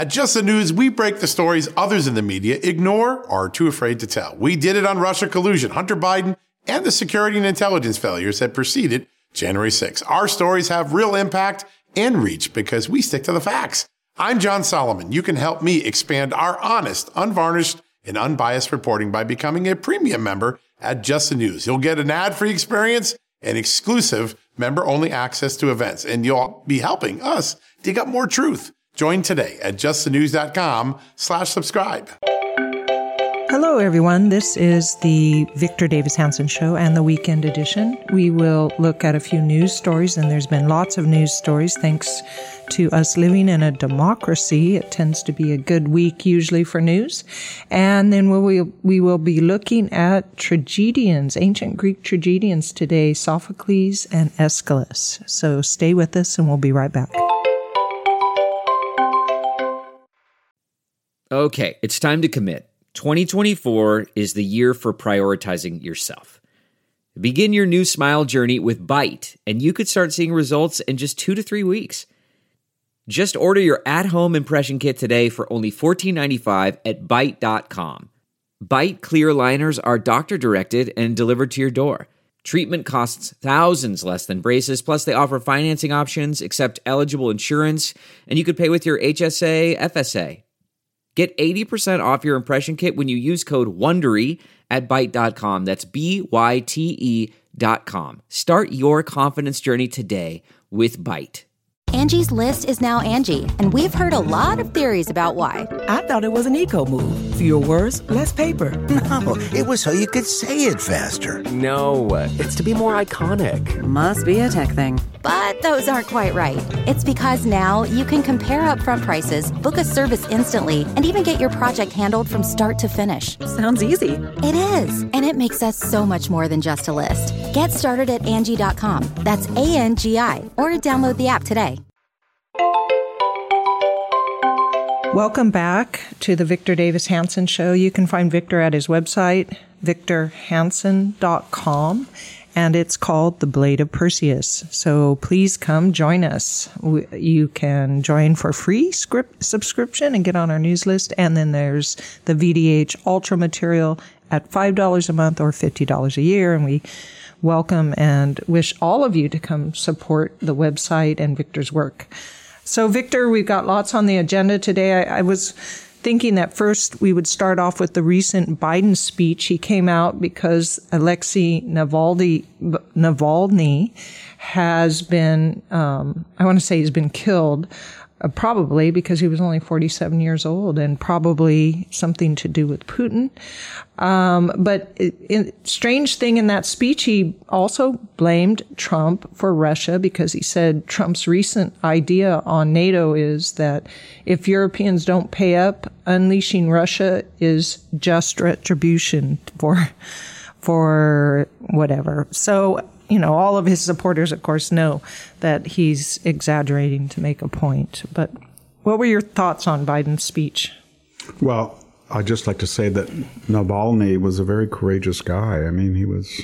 At Just the News, we break the stories others in the media ignore or are too afraid to tell. We did it on Russia collusion, Hunter Biden, and the security and intelligence failures that preceded January 6th. Our stories have real impact and reach because we stick to the facts. I'm John Solomon. You can help me expand our honest, unvarnished, and unbiased reporting by becoming a premium member at Just the News. You'll get an ad-free experience and exclusive member-only access to events, and you'll be helping us dig up more truth. Join today at justthenews.com/subscribe. Hello, everyone. This is the Victor Davis Hanson Show and the Weekend Edition. We will look at a few news stories, and there's been lots of news stories thanks to us living in a democracy. It tends to be a good week usually for news. And then we will be looking at tragedians, ancient Greek tragedians today, Sophocles and Aeschylus. So stay with us and we'll be right back. Okay, it's time to commit. 2024 is the year for prioritizing yourself. Begin your new smile journey with Byte, and you could start seeing results in just 2 to 3 weeks. Just order your at-home impression kit today for only $14.95 at Byte.com. Byte clear liners are doctor-directed and delivered to your door. Treatment costs thousands less than braces, plus they offer financing options, accept eligible insurance, and you could pay with your HSA, FSA. Get 80% off your impression kit when you use code WONDERY at Byte.com. That's BYTE.com. Start your confidence journey today with Byte. Angie's List is now Angie, and we've heard a lot of theories about why. I thought it was an eco move. Fewer words, less paper. No, it was so you could say it faster. No, it's to be more iconic. Must be a tech thing. But those aren't quite right. It's because now you can compare upfront prices, book a service instantly, and even get your project handled from start to finish. Sounds easy. It is, and it makes us so much more than just a list. Get started at Angie.com. That's ANGI, or download the app today. Welcome back to the Victor Davis Hanson Show. You can find Victor at his website, victorhanson.com, and it's called The Blade of Perseus. So please come join us. You can join for free subscription and get on our news list, and then there's the VDH Ultra material at $5 a month or $50 a year, and we welcome and wish all of you to come support the website and Victor's work. So, Victor, we've got lots on the agenda today. I was thinking that first we would start off with the recent Biden speech. He came out because Alexei Navalny has been, he's been killed, probably because he was only 47 years old and probably something to do with Putin. But strange thing in that speech, he also blamed Trump for Russia because he said Trump's recent idea on NATO is that if Europeans don't pay up, unleashing Russia is just retribution for whatever. So, all of his supporters, of course, know that he's exaggerating to make a point. But what were your thoughts on Biden's speech? Well, I'd just like to say that Navalny was a very courageous guy. I mean,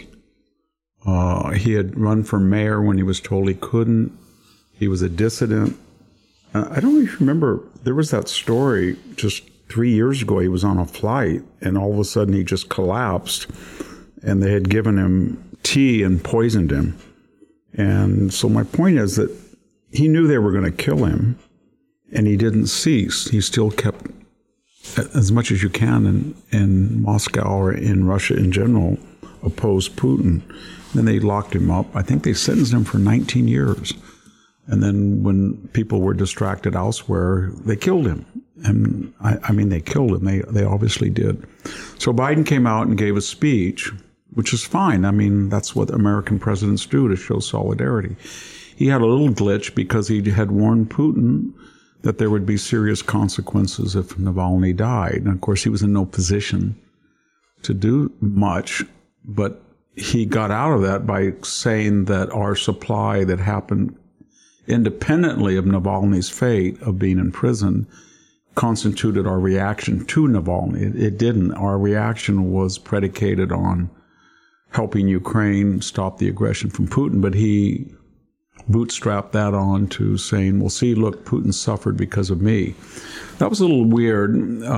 he had run for mayor when he was told he couldn't. He was a dissident. I don't even remember, there was that story just 3 years ago. He was on a flight and all of a sudden he just collapsed and they had given him tea and poisoned him. And so my point is that he knew they were going to kill him and he didn't cease. He still kept, as much as you can in Moscow or in Russia in general, oppose Putin. Then they locked him up. I think they sentenced him for 19 years. And then when people were distracted elsewhere, they killed him. And I mean, they killed him. They obviously did. So Biden came out and gave a speech, which is fine. I mean, that's what American presidents do to show solidarity. He had a little glitch because he had warned Putin that there would be serious consequences if Navalny died. And of course, he was in no position to do much, but he got out of that by saying that our supply that happened independently of Navalny's fate of being in prison constituted our reaction to Navalny. It didn't. Our reaction was predicated on helping Ukraine stop the aggression from Putin, but he bootstrap that on to saying, well, see, look, Putin suffered because of me. That was a little weird,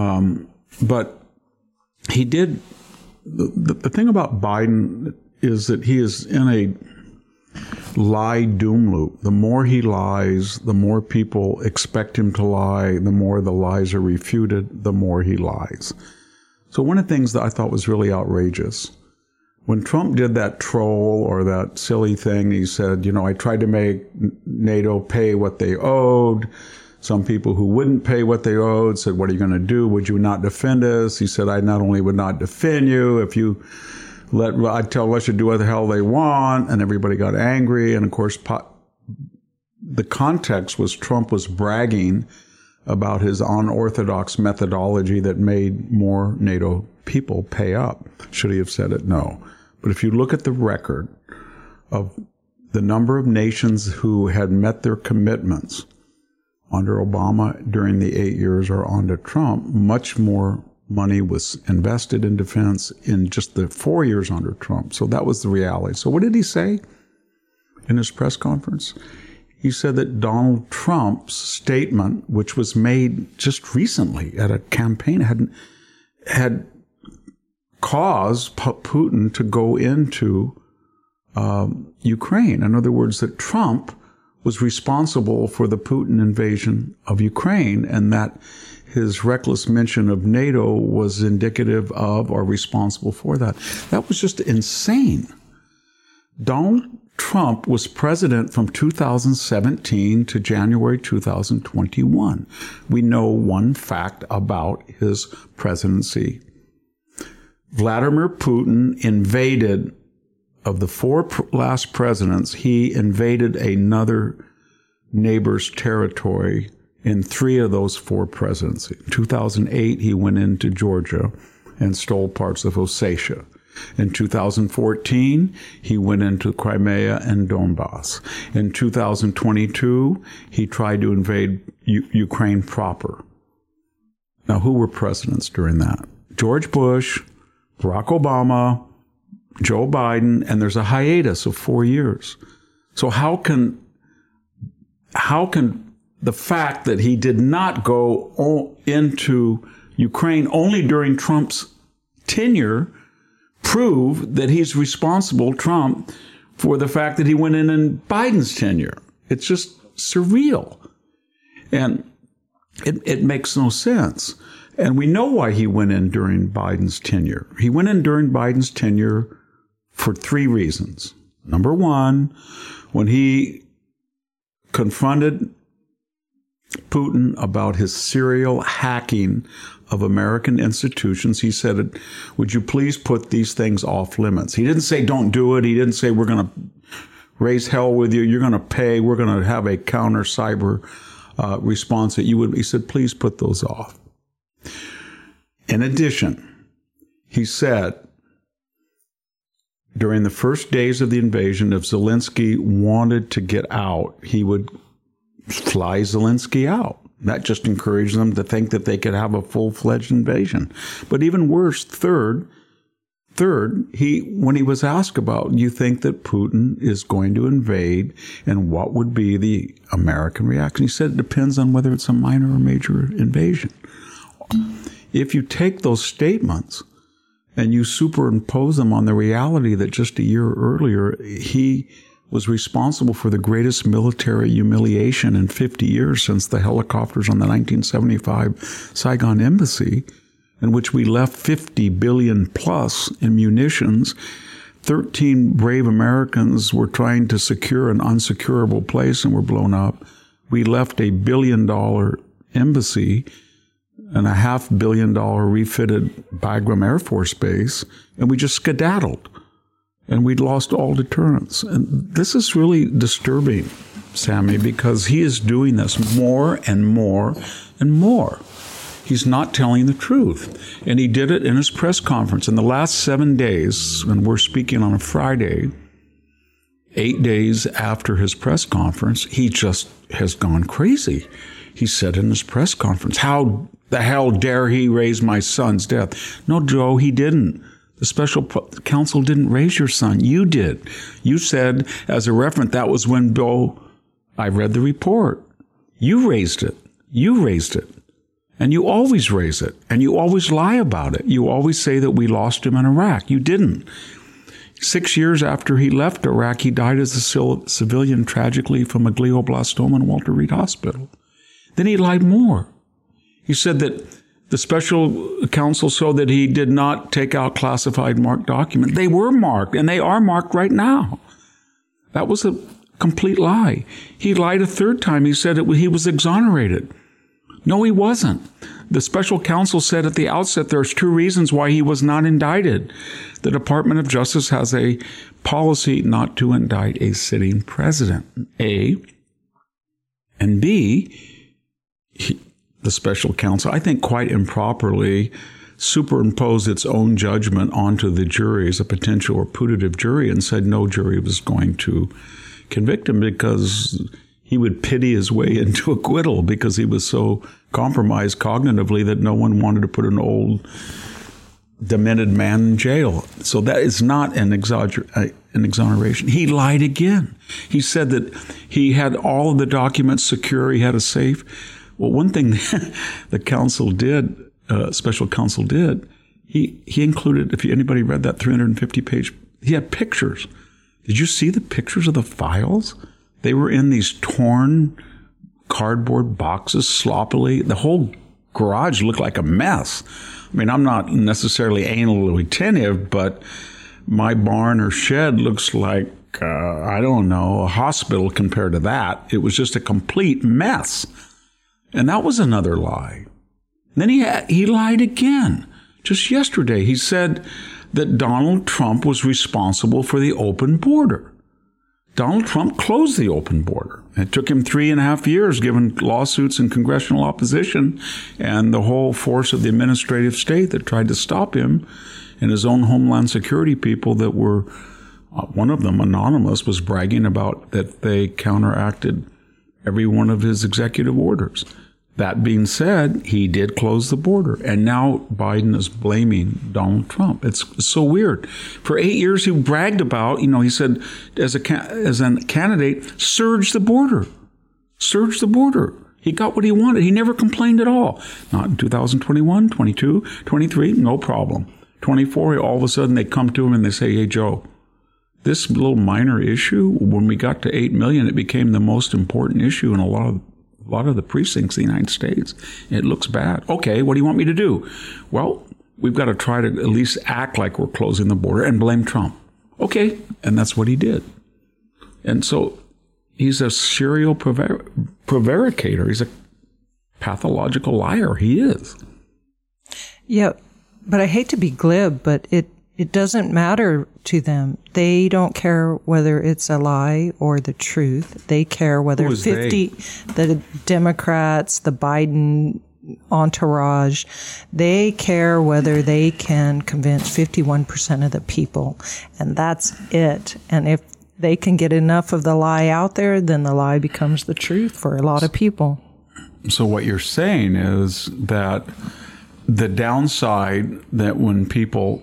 but he did. The thing about Biden is that he is in a lie doom loop. The more he lies, the more people expect him to lie, the more the lies are refuted, the more he lies. So one of the things that I thought was really outrageous, when Trump did that troll or that silly thing, he said, I tried to make NATO pay what they owed. Some people who wouldn't pay what they owed said, what are you going to do? Would you not defend us? He said, I not only would not defend you, if you I'd tell Russia to do what the hell they want. And everybody got angry. And of course, the context was Trump was bragging about his unorthodox methodology that made more NATO people pay up. Should he have said it? No. But if you look at the record of the number of nations who had met their commitments under Obama during the 8 years or under Trump, much more money was invested in defense in just the 4 years under Trump. So that was the reality. So what did he say in his press conference? He said that Donald Trump's statement, which was made just recently at a campaign, had caused Putin to go into Ukraine. In other words, that Trump was responsible for the Putin invasion of Ukraine, and that his reckless mention of NATO was indicative of or responsible for that. That was just insane. Donald Trump was president from 2017 to January 2021. We know one fact about his presidency. Vladimir Putin invaded, of the four last presidents, he invaded another neighbor's territory in 3 of those 4 presidencies. In 2008, he went into Georgia and stole parts of Ossetia. In 2014, he went into Crimea and Donbass. In 2022, he tried to invade Ukraine proper. Now, who were presidents during that? George Bush, Barack Obama, Joe Biden, and there's a hiatus of 4 years. So how can the fact that he did not go into Ukraine only during Trump's tenure prove that he's responsible, Trump, for the fact that he went in Biden's tenure? It's just surreal. And it makes no sense. And we know why he went in during Biden's tenure. He went in during Biden's tenure for 3 reasons. Number one, when he confronted Putin about his serial hacking of American institutions, he said, would you please put these things off limits? He didn't say don't do it. He didn't say we're going to raise hell with you. You're going to pay. We're going to have a counter cyber response that you would. He said, please put those off. In addition, he said, during the first days of the invasion, if Zelensky wanted to get out, he would fly Zelensky out. That just encouraged them to think that they could have a full-fledged invasion. But even worse, third, when he was asked about, you think that Putin is going to invade and what would be the American reaction? He said it depends on whether it's a minor or major invasion. If you take those statements and you superimpose them on the reality that just a year earlier, he was responsible for the greatest military humiliation in 50 years since the helicopters on the 1975 Saigon embassy, in which we left 50 billion plus in munitions. 13 brave Americans were trying to secure an unsecurable place and were blown up. We left $1 billion embassy and a $500 million refitted Bagram Air Force Base, and we just skedaddled. And we'd lost all deterrence. And this is really disturbing, Sammy, because he is doing this more and more and more. He's not telling the truth. And he did it in his press conference. In the last 7 days, and we're speaking on a Friday, 8 days after his press conference, he just has gone crazy. He said in his press conference, how the hell dare he raise my son's death? No, Joe, he didn't. The special counsel didn't raise your son. You did. You said, as a reference, that was when Joe I read the report. You raised it. You raised it. And you always raise it. And you always lie about it. You always say that we lost him in Iraq. You didn't. 6 years after he left Iraq, he died as a civilian tragically from a glioblastoma in Walter Reed Hospital. Then he lied more. He said that the special counsel showed that he did not take out classified marked documents. They were marked, and they are marked right now. That was a complete lie. He lied a third time. He said he was exonerated. No, he wasn't. The special counsel said at the outset there's 2 reasons why he was not indicted. The Department of Justice has a policy not to indict a sitting president, A. And B, the special counsel, I think quite improperly, superimposed its own judgment onto the jury as a potential or putative jury and said no jury was going to convict him because he would pity his way into acquittal because he was so compromised cognitively that no one wanted to put an old, demented man in jail. So that is not an exoneration. He lied again. He said that he had all of the documents secure. He had a safe. Well, one thing the counsel did, special counsel did, he included, if anybody read that 350-page, he had pictures. Did you see the pictures of the files? They were in these torn cardboard boxes sloppily. The whole garage looked like a mess. I mean, I'm not necessarily anally retentive, but my barn or shed looks like, I don't know, a hospital compared to that. It was just a complete mess. And that was another lie. And then he lied again. Just yesterday, he said that Donald Trump was responsible for the open border. Donald Trump closed the open border. It took him 3.5 years, given lawsuits and congressional opposition and the whole force of the administrative state that tried to stop him, and his own Homeland Security people that were, one of them, anonymous, was bragging about that they counteracted every one of his executive orders. That being said, he did close the border, and now Biden is blaming Donald Trump. It's so weird. For 8 years, he bragged about, he said, as a candidate, surge the border. Surge the border. He got what he wanted. He never complained at all. Not in 2021, 22, 23, no problem. 24, all of a sudden they come to him and they say, hey, Joe, this little minor issue, when we got to 8 million, it became the most important issue in a lot of the precincts in the United States. It looks bad. Okay, what do you want me to do? Well, we've got to try to at least act like we're closing the border and blame Trump. Okay, and that's what he did. And so he's a serial prevaricator. He's a pathological liar. He is. Yeah, but I hate to be glib, but it doesn't matter to them. They don't care whether it's a lie or the truth. They care whether the Democrats, the Biden entourage, they care whether they can convince 51% of the people. And that's it. And if they can get enough of the lie out there, then the lie becomes the truth for a lot of people. So what you're saying is that the downside that when people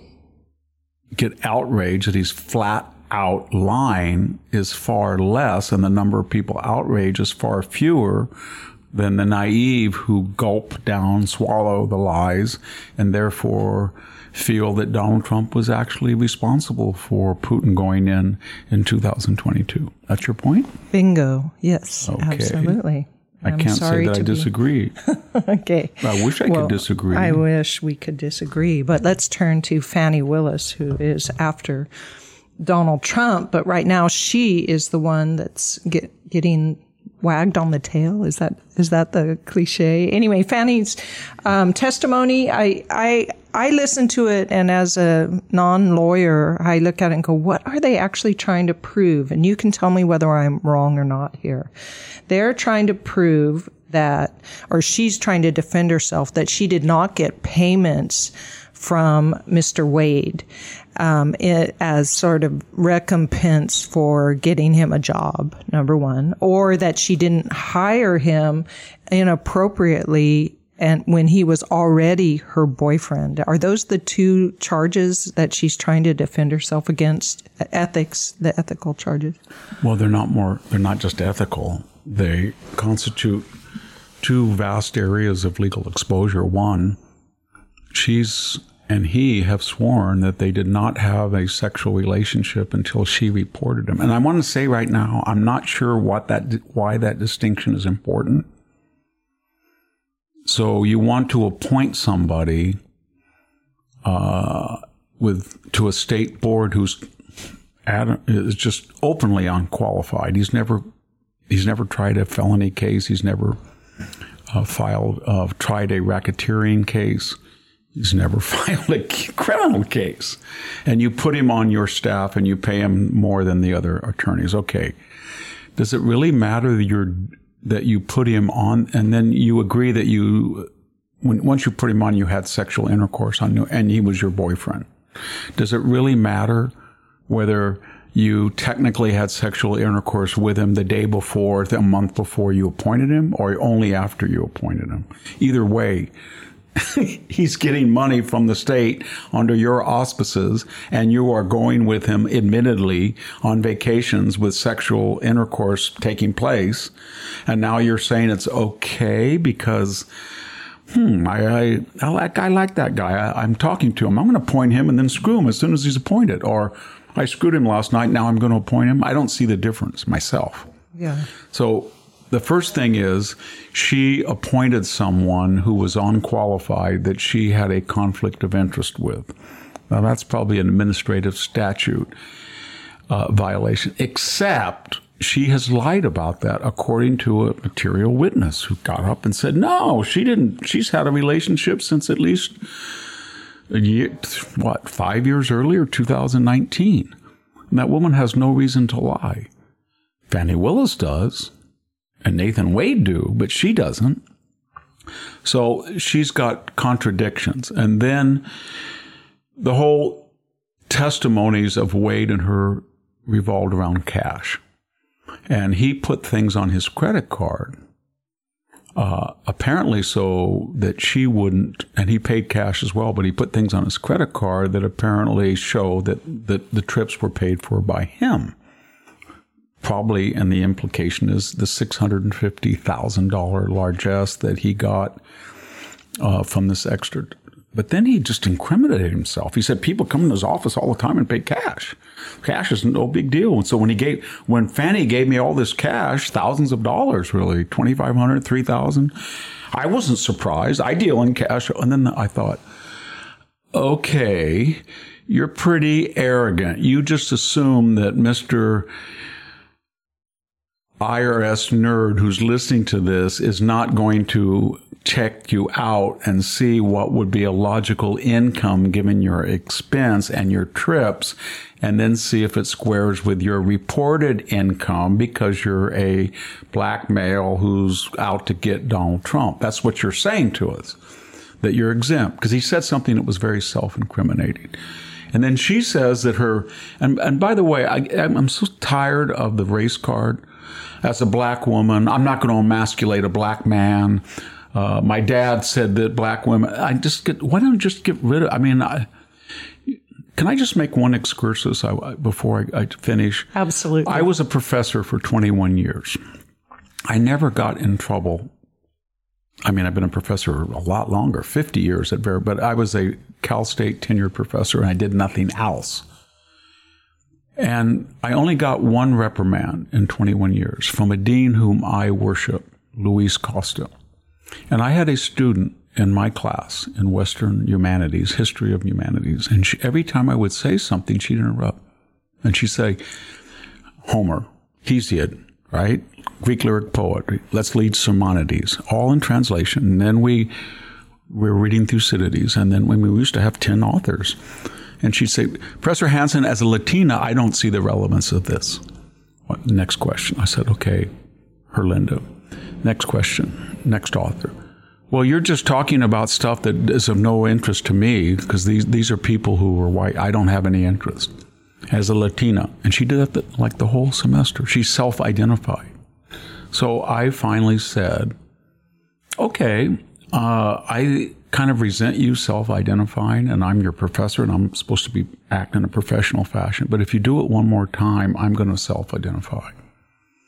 get outraged that he's flat out lying is far less, and the number of people outraged is far fewer than the naive who gulp down, swallow the lies, and therefore feel that Donald Trump was actually responsible for Putin going in 2022. That's your point? Bingo. Yes, okay. Absolutely. I can't say that I disagree. Okay. I wish I could disagree. I wish we could disagree. But let's turn to Fani Willis, who is after Donald Trump. But right now, she is the one that's getting wagged on the tail. Is that the cliche? Anyway, Fani's testimony, I listen to it, and as a non-lawyer, I look at it and go, what are they actually trying to prove? And you can tell me whether I'm wrong or not here. They're trying to prove that, or she's trying to defend herself, that she did not get payments from Mr. Wade as sort of recompense for getting him a job, number one, or that she didn't hire him inappropriately and when he was already her boyfriend. Are those the two charges that she's trying to defend herself against? The ethical charges? Well, they're not just ethical. they constitute two vast areas of legal exposure. One, she's and he have sworn that they did not have a sexual relationship until she reported him. And I want to say right now, I'm not sure why that distinction is important. So you want to appoint somebody to a state board who's is just openly unqualified. He's never tried a felony case. He's never tried a racketeering case. He's never filed a criminal case. And you put him on your staff and you pay him more than the other attorneys. Okay. Does it really matter that you put him on and then you agree that once you put him on, you had sexual intercourse and he was your boyfriend? Does it really matter whether you technically had sexual intercourse with him the day before, a month before you appointed him, or only after you appointed him? Either way, he's getting money from the state under your auspices, and you are going with him, admittedly, on vacations with sexual intercourse taking place. And now you're saying it's okay because, I like that guy. I'm talking to him. I'm going to appoint him and then screw him as soon as he's appointed. Or I screwed him last night. Now I'm going to appoint him. I don't see the difference myself. Yeah. So the first thing is she appointed someone who was unqualified that she had a conflict of interest with. Now, that's probably an administrative statute violation, except she has lied about that, according to a material witness who got up and said, no, she didn't. She's had a relationship since at least 5 years earlier, 2019. And that woman has no reason to lie. Fannie Willis does. And Nathan Wade do, but she doesn't. So she's got contradictions. And then the whole testimonies of Wade and her revolved around cash. And he put things on his credit card, apparently so that she wouldn't, and he paid cash as well, but he put things on his credit card that apparently show that the trips were paid for by him. Probably, and the implication is the $650,000 largesse that he got from this extra. But then he just incriminated himself. He said people come in his office all the time and pay cash. Cash is no big deal. And so when Fannie gave me all this cash, thousands of dollars, really, $2,500, $3,000, I wasn't surprised. I deal in cash. And then I thought, okay, you're pretty arrogant. You just assume that Mr. IRS nerd who's listening to this is not going to check you out and see what would be a logical income given your expense and your trips, and then see if it squares with your reported income because you're a black male who's out to get Donald Trump. That's what you're saying to us, that you're exempt, because he said something that was very self-incriminating. And then she says that and by the way, I'm so tired of the race card. As a black woman, I'm not going to emasculate a black man. My dad said that black women, why don't you just get rid of, can I just make one excursus before I finish? Absolutely. I was a professor for 21 years. I never got in trouble. I've been a professor a lot longer, 50 years but I was a Cal State tenured professor and I did nothing else. And I only got one reprimand in 21 years from a dean whom I worship, Luis Costa. And I had a student in my class in Western Humanities, History of Humanities, and every time I would say something, she'd interrupt. And she'd say, Homer, Hesiod, right? Greek lyric poet, let's read Simonides, all in translation. And then we're reading Thucydides, and then we used to have 10 authors. And she'd say, Professor Hansen, as a Latina, I don't see the relevance of this. Next question. I said, okay, Herlinda. Next question. Next author. Well, you're just talking about stuff that is of no interest to me because these are people who are white. I don't have any interest. As a Latina. And she did that like the whole semester. She self-identified. So I finally said, okay, I kind of resent you self-identifying, and I'm your professor, and I'm supposed to be acting in a professional fashion. But if you do it one more time, I'm going to self-identify.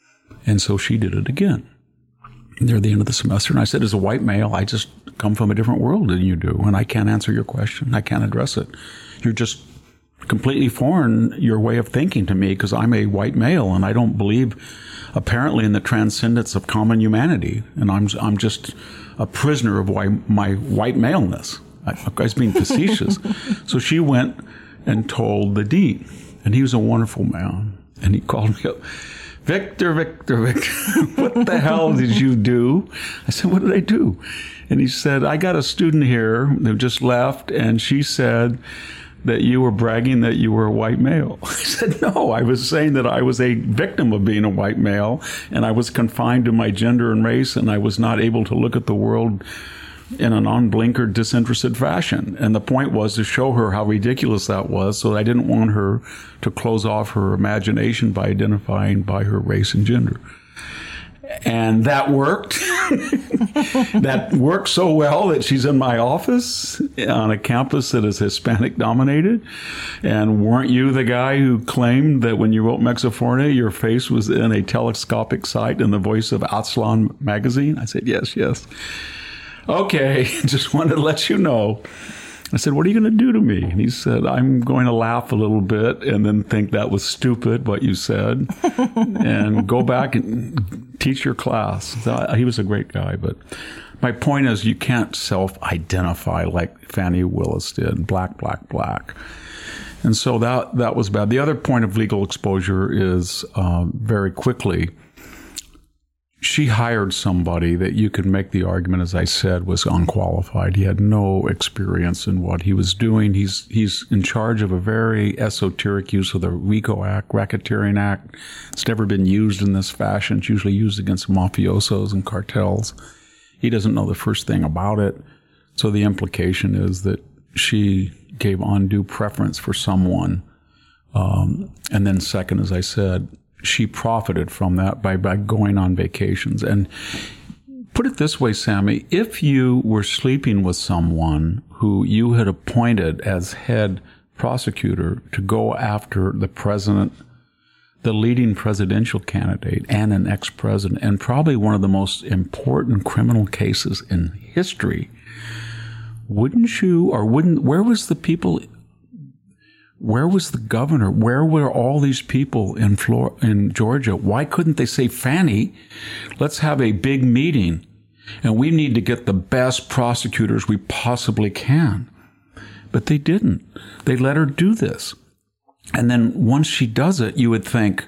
And so she did it again near the end of the semester. And I said, as a white male, I just come from a different world than you do, and I can't answer your question. I can't address it. You're just completely foreign, your way of thinking to me, because I'm a white male, and I don't believe, apparently, in the transcendence of common humanity. And I'm just a prisoner of my white maleness. I was being facetious. So she went and told the dean, and he was a wonderful man. And he called me up, Victor, what the hell did you do? I said, what did I do? And he said, I got a student here who just left, and she said that you were bragging that you were a white male. I said, no, I was saying that I was a victim of being a white male, and I was confined to my gender and race, and I was not able to look at the world in a non-blinkered, disinterested fashion. And the point was to show her how ridiculous that was, so I didn't want her to close off her imagination by identifying by her race and gender. And that worked. That worked so well that she's in my office on a campus that is Hispanic dominated. And weren't you the guy who claimed that when you wrote Mexaforne, your face was in a telescopic sight in the voice of Aztlan magazine? I said, yes. Okay, just wanted to let you know. I said, what are you going to do to me? And he said, I'm going to laugh a little bit and then think that was stupid, what you said, and go back and teach your class. He was a great guy, but my point is you can't self-identify like Fannie Willis did, black. And so that was bad. The other point of legal exposure is very quickly, she hired somebody that you could make the argument, as I said, was unqualified. He had no experience in what he was doing. He's in charge of a very esoteric use of the RICO Act, Racketeering Act. It's never been used in this fashion. It's usually used against mafiosos and cartels. He doesn't know the first thing about it. So the implication is that she gave undue preference for someone. And then second, as I said, she profited from that by going on vacations. And put it this way, Sammy, if you were sleeping with someone who you had appointed as head prosecutor to go after the president, the leading presidential candidate, and an ex-president, and probably one of the most important criminal cases in history, wouldn't you, or wouldn't, where was the governor? Where were all these people in Georgia? Why couldn't they say, Fannie, let's have a big meeting, and we need to get the best prosecutors we possibly can? But they didn't. They let her do this. And then once she does it, you would think,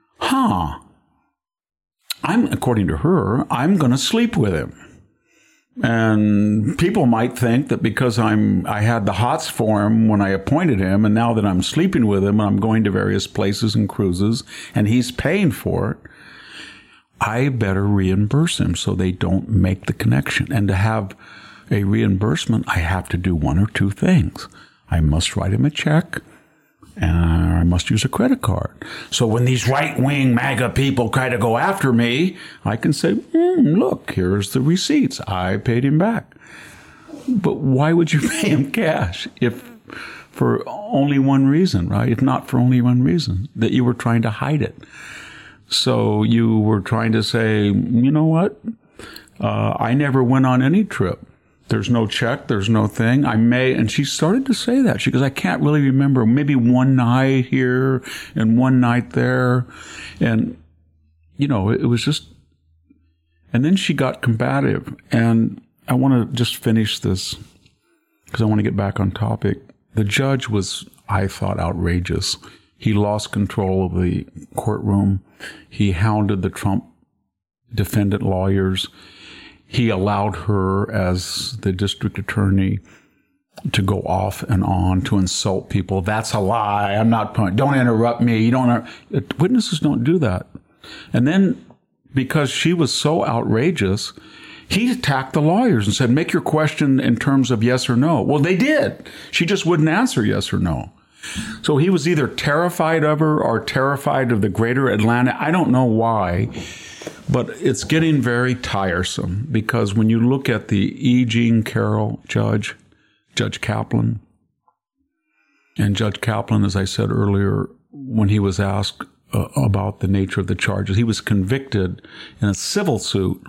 according to her, I'm going to sleep with him. And people might think that because I had the hots for him when I appointed him, and now that I'm sleeping with him, and I'm going to various places and cruises, and he's paying for it, I better reimburse him so they don't make the connection. And to have a reimbursement, I have to do one or two things. I must write him a check, and I must use a credit card. So when these right-wing MAGA people try to go after me, I can say, look, here's the receipts. I paid him back. But why would you pay him cash if for only one reason, right? If not for only one reason, that you were trying to hide it. So you were trying to say, you know what? I never went on any trip. There's no check. There's no thing. And she started to say that. She goes, I can't really remember. Maybe one night here and one night there. And, it was just, and then she got combative. And I want to just finish this because I want to get back on topic. The judge was, I thought, outrageous. He lost control of the courtroom. He hounded the Trump defendant lawyers. He allowed her, as the district attorney, to go off and on to insult people. That's a lie. I'm not. Don't interrupt me. You don't. Witnesses don't do that. And then, because she was so outrageous, he attacked the lawyers and said, "Make your question in terms of yes or no." Well, they did. She just wouldn't answer yes or no. So he was either terrified of her or terrified of the greater Atlanta. I don't know why. But it's getting very tiresome because when you look at the E. Jean Carroll Judge Kaplan, and Judge Kaplan, as I said earlier, when he was asked about the nature of the charges. He was convicted in a civil suit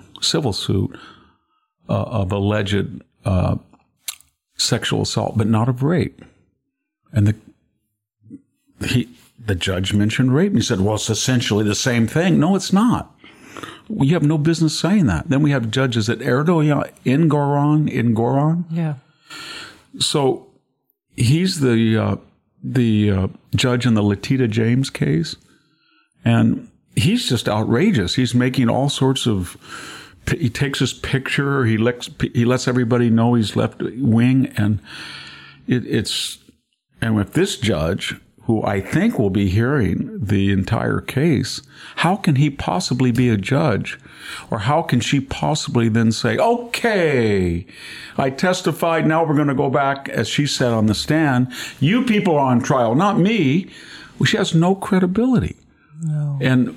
of alleged sexual assault, but not of rape. And the judge mentioned rape. And he said, well, it's essentially the same thing. No, it's not. You have no business saying that. Then we have judges at Erdogan in Goran. Yeah. So he's the judge in the Latita James case. And he's just outrageous. He's making all sorts of, he takes his picture, he lets everybody know he's left wing, and and with this judge, who I think will be hearing the entire case, how can he possibly be a judge? Or how can she possibly then say, okay, I testified, now we're going to go back, as she said on the stand, you people are on trial, not me. Well, she has no credibility. No. And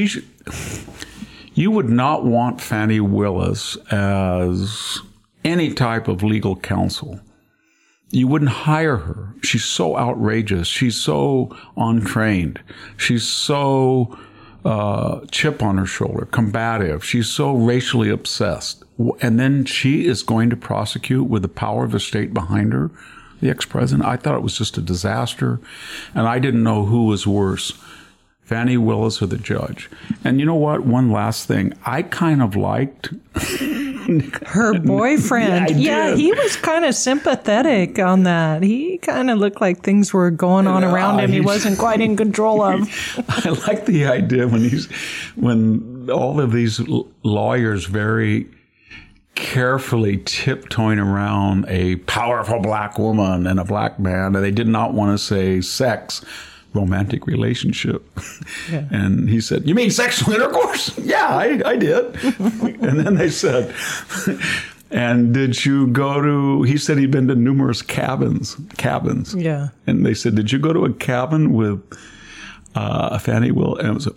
you would not want Fani Willis as any type of legal counsel. You wouldn't hire her. She's so outrageous. She's so untrained. She's so chip on her shoulder, combative. She's so racially obsessed. And then she is going to prosecute with the power of the state behind her, the ex-president. I thought it was just a disaster. And I didn't know who was worse, Fani Willis or the judge. And you know what? One last thing. I kind of liked her boyfriend. Yeah, he was kind of sympathetic on that. He kind of looked like things were going on around him. He wasn't quite in control of. I like the idea when all of these lawyers very carefully tiptoeing around a powerful black woman and a black man, and they did not want to say sex, romantic relationship. Yeah. And he said, you mean sexual intercourse? Yeah, I did. And then they said, and did you go to, he said he'd been to numerous cabins. Yeah. And they said, did you go to a cabin with Fani Willis? And it was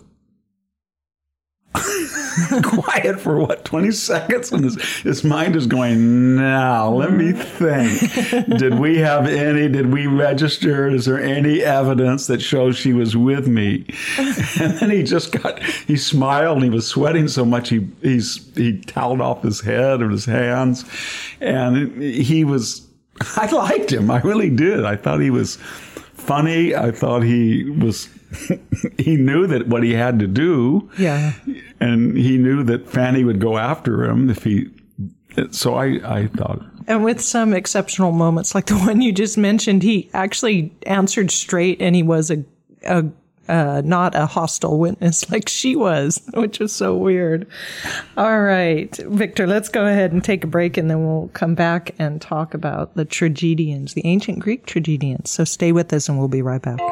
quiet for 20 seconds, and his mind is going, now let me think. Did we register? Is there any evidence that shows she was with me? And then he smiled, and he was sweating so much he toweled off his head or his hands, and I liked him. I really did. I thought he was funny. I thought he knew that what he had to do. Yeah. And he knew that Fani would go after him so I thought. And with some exceptional moments like the one you just mentioned, he actually answered straight, and he was not a hostile witness like she was, which was so weird. All right, Victor, let's go ahead and take a break, and then we'll come back and talk about the tragedians, the ancient Greek tragedians. So stay with us, and we'll be right back.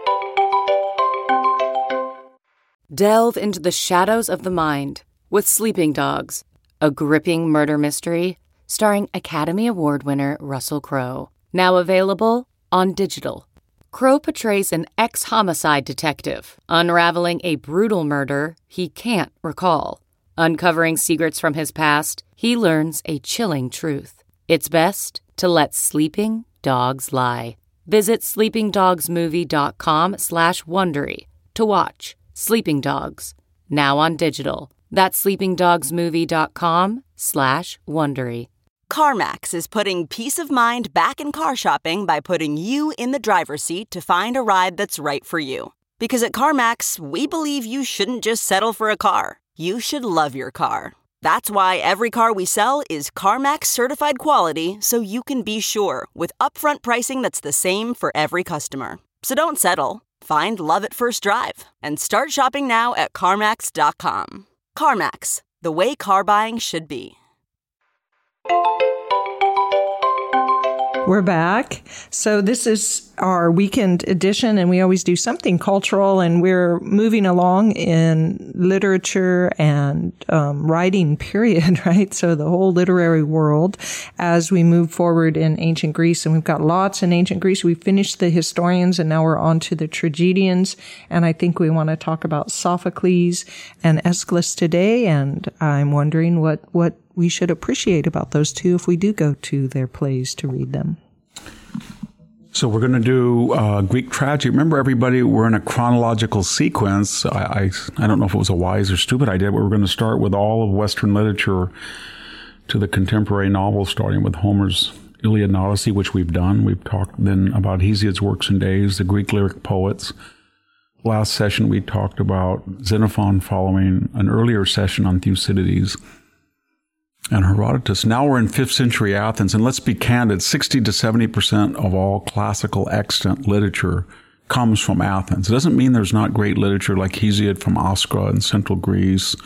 Delve into the shadows of the mind with Sleeping Dogs, a gripping murder mystery starring Academy Award winner Russell Crowe. Now available on digital. Crowe portrays an ex-homicide detective unraveling a brutal murder he can't recall. Uncovering secrets from his past, he learns a chilling truth. It's best to let sleeping dogs lie. Visit sleepingdogsmovie.com/Wondery to watch Sleeping Dogs, now on digital. That's sleepingdogsmovie.com/Wondery. CarMax is putting peace of mind back in car shopping by putting you in the driver's seat to find a ride that's right for you. Because at CarMax, we believe you shouldn't just settle for a car. You should love your car. That's why every car we sell is CarMax certified quality, so you can be sure with upfront pricing that's the same for every customer. So don't settle. Find love at first drive and start shopping now at CarMax.com. CarMax, the way car buying should be. We're back. So this is our weekend edition, and we always do something cultural, and we're moving along in literature and writing, period, right? So the whole literary world as we move forward in ancient Greece, and we've got lots in ancient Greece. We finished the historians, and now we're on to the tragedians, and I think we want to talk about Sophocles and Aeschylus today, and I'm wondering what we should appreciate about those two if we do go to their plays to read them. So we're going to do Greek tragedy. Remember, everybody, we're in a chronological sequence. I don't know if it was a wise or stupid idea, but we're going to start with all of Western literature to the contemporary novel, starting with Homer's Iliad and Odyssey, which we've done. We've talked then about Hesiod's works and days, the Greek lyric poets. Last session, we talked about Xenophon following an earlier session on Thucydides and Herodotus. Now we're in 5th century Athens, and let's be candid, 60 to 70% of all classical extant literature comes from Athens. It doesn't mean there's not great literature like Hesiod from Askra in central Greece,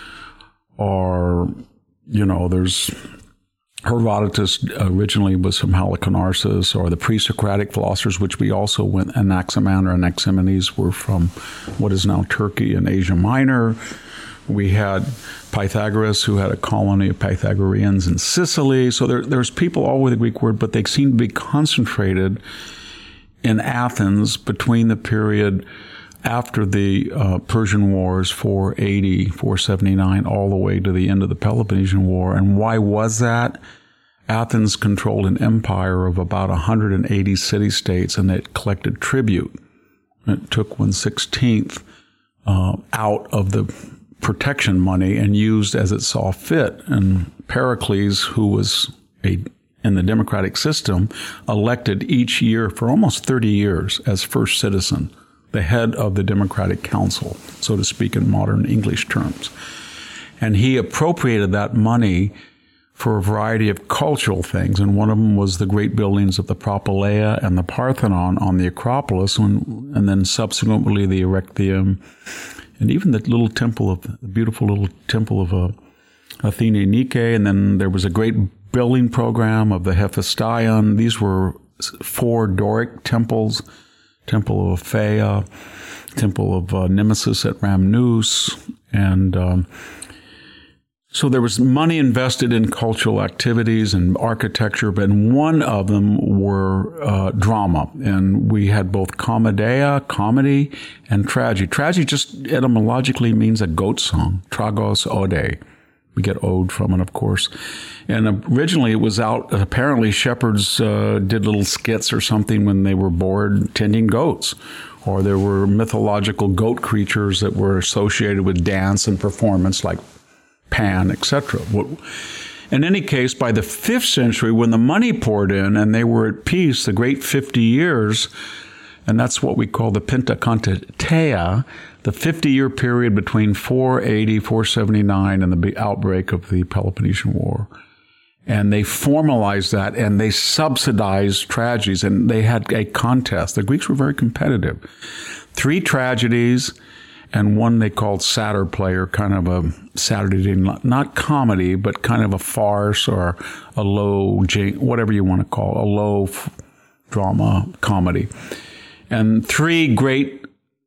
or, there's Herodotus originally was from Halicarnassus, or the pre-Socratic philosophers, which we also went, Anaximander and Anaximenes were from what is now Turkey and Asia Minor. We had Pythagoras, who had a colony of Pythagoreans in Sicily. So there's people all over the Greek word, but they seem to be concentrated in Athens between the period after the Persian Wars, 480, 479, all the way to the end of the Peloponnesian War. And why was that? Athens controlled an empire of about 180 city-states, and it collected tribute. It took 1/16 out of the protection money and used as it saw fit. And Pericles, who was in the democratic system, elected each year for almost 30 years as first citizen, the head of the Democratic Council, so to speak in modern English terms. And he appropriated that money for a variety of cultural things, and one of them was the great buildings of the Propylaea and the Parthenon on the Acropolis, and then subsequently the Erechtheum, and even the beautiful little temple of Athene Nike, and then there was a great building program of the Hephaestion. These were 4 Doric temples: Temple of Phaia, Temple of Nemesis at Rhamnus, and so there was money invested in cultural activities and architecture, but one of them were drama. And we had both commedia, comedy, and tragedy. Tragedy just etymologically means a goat song, tragos ode. We get ode from it, of course. And originally it was out, apparently shepherds did little skits or something when they were bored tending goats. Or there were mythological goat creatures that were associated with dance and performance, like Pan, etc. In any case, by the 5th century, when the money poured in and they were at peace, the great 50 years, and that's what we call the Pentacontatea, the 50-year period between 480, 479, and the outbreak of the Peloponnesian War. And they formalized that, and they subsidized tragedies, and they had a contest. The Greeks were very competitive. 3 tragedies, and one they called Satyr Play, or kind of a Saturday, not comedy, but kind of a farce or a low, whatever you want to call it, a low drama comedy. And 3 great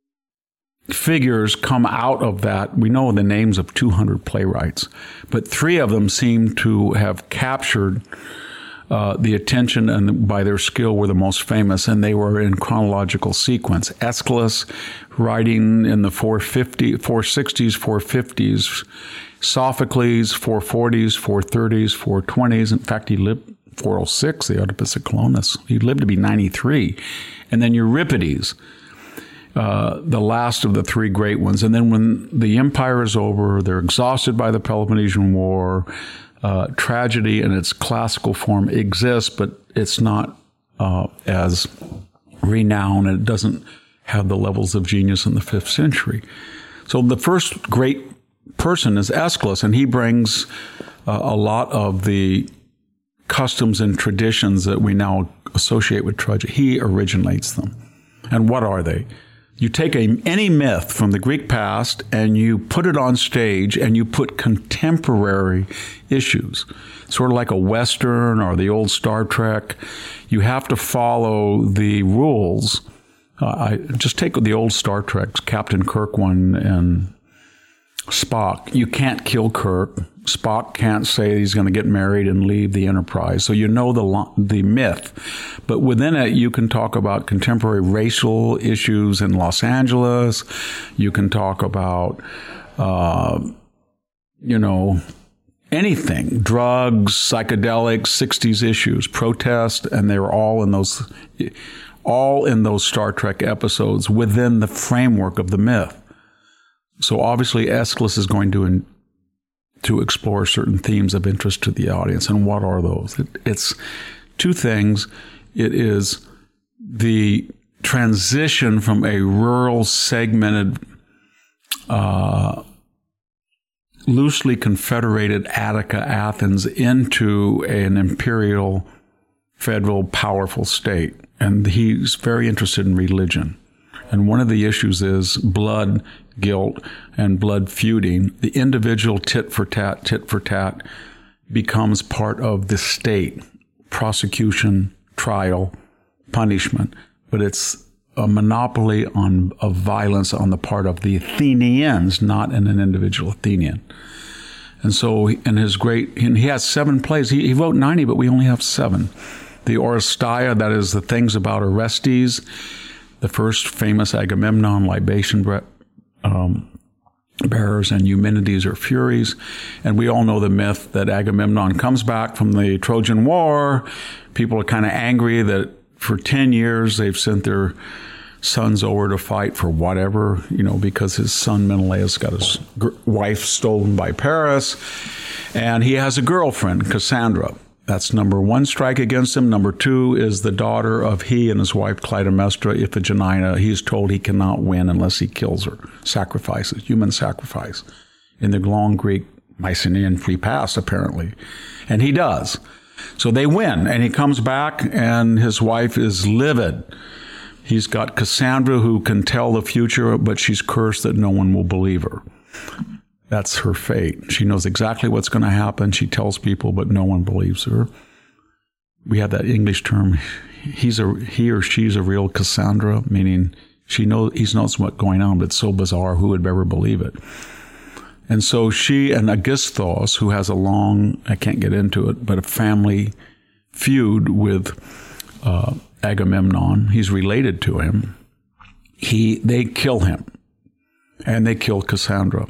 figures come out of that. We know the names of 200 playwrights, but 3 of them seem to have captured the attention, and by their skill were the most famous, and they were in chronological sequence. Aeschylus, writing in the 460s, 450s. Sophocles, 440s, 430s, 420s. In fact, he lived 406, the Oedipus of Colonus. He lived to be 93. And then Euripides, the last of the 3 great ones. And then when the empire is over, they're exhausted by the Peloponnesian War. Tragedy in its classical form exists, but it's not as renowned, and it doesn't have the levels of genius in the 5th century. So the first great person is Aeschylus, and he brings a lot of the customs and traditions that we now associate with tragedy. He originates them. And what are they? You take any myth from the Greek past and you put it on stage, and you put contemporary issues, sort of like a Western or the old Star Trek. You have to follow the rules. I just take the old Star Treks, Captain Kirk one and Spock. You can't kill Kirk. Spock can't say he's going to get married and leave the Enterprise. So you know the myth. But within it, you can talk about contemporary racial issues in Los Angeles. You can talk about, anything, drugs, psychedelics, 60s issues, protest, and they were all in those Star Trek episodes within the framework of the myth. So obviously Aeschylus is going to explore certain themes of interest to the audience. And what are those? It's two things. It is the transition from a rural, segmented, loosely confederated Attica, Athens, into an imperial, federal, powerful state. And he's very interested in religion. And one of the issues is blood guilt and blood feuding. The individual tit for tat becomes part of the state. Prosecution, trial, punishment. But it's a monopoly of violence on the part of the Athenians, not in an individual Athenian. And so and he has 7 plays. He wrote 90, but we only have 7. The Oresteia, that is the things about Orestes, the first famous Agamemnon, libation bearers, and Eumenides are Furies. And we all know the myth that Agamemnon comes back from the Trojan War. People are kind of angry that for 10 years they've sent their sons over to fight for whatever, because his son Menelaus got his wife stolen by Paris. And he has a girlfriend, Cassandra. That's number 1 strike against him. Number 2 is the daughter of he and his wife Clytemnestra, Iphigenia. He is told he cannot win unless he kills her. Sacrifices, human sacrifice. In the long Greek Mycenaean free pass, apparently. And he does. So they win, and he comes back, and his wife is livid. He's got Cassandra who can tell the future, but she's cursed that no one will believe her. That's her fate. She knows exactly what's going to happen. She tells people, but no one believes her. We have that English term, he or she's a real Cassandra, meaning he knows what's going on, but it's so bizarre, who would ever believe it? And so she and Aegisthus, who has I can't get into it, but a family feud with Agamemnon, he's related to him, they kill him, and they kill Cassandra.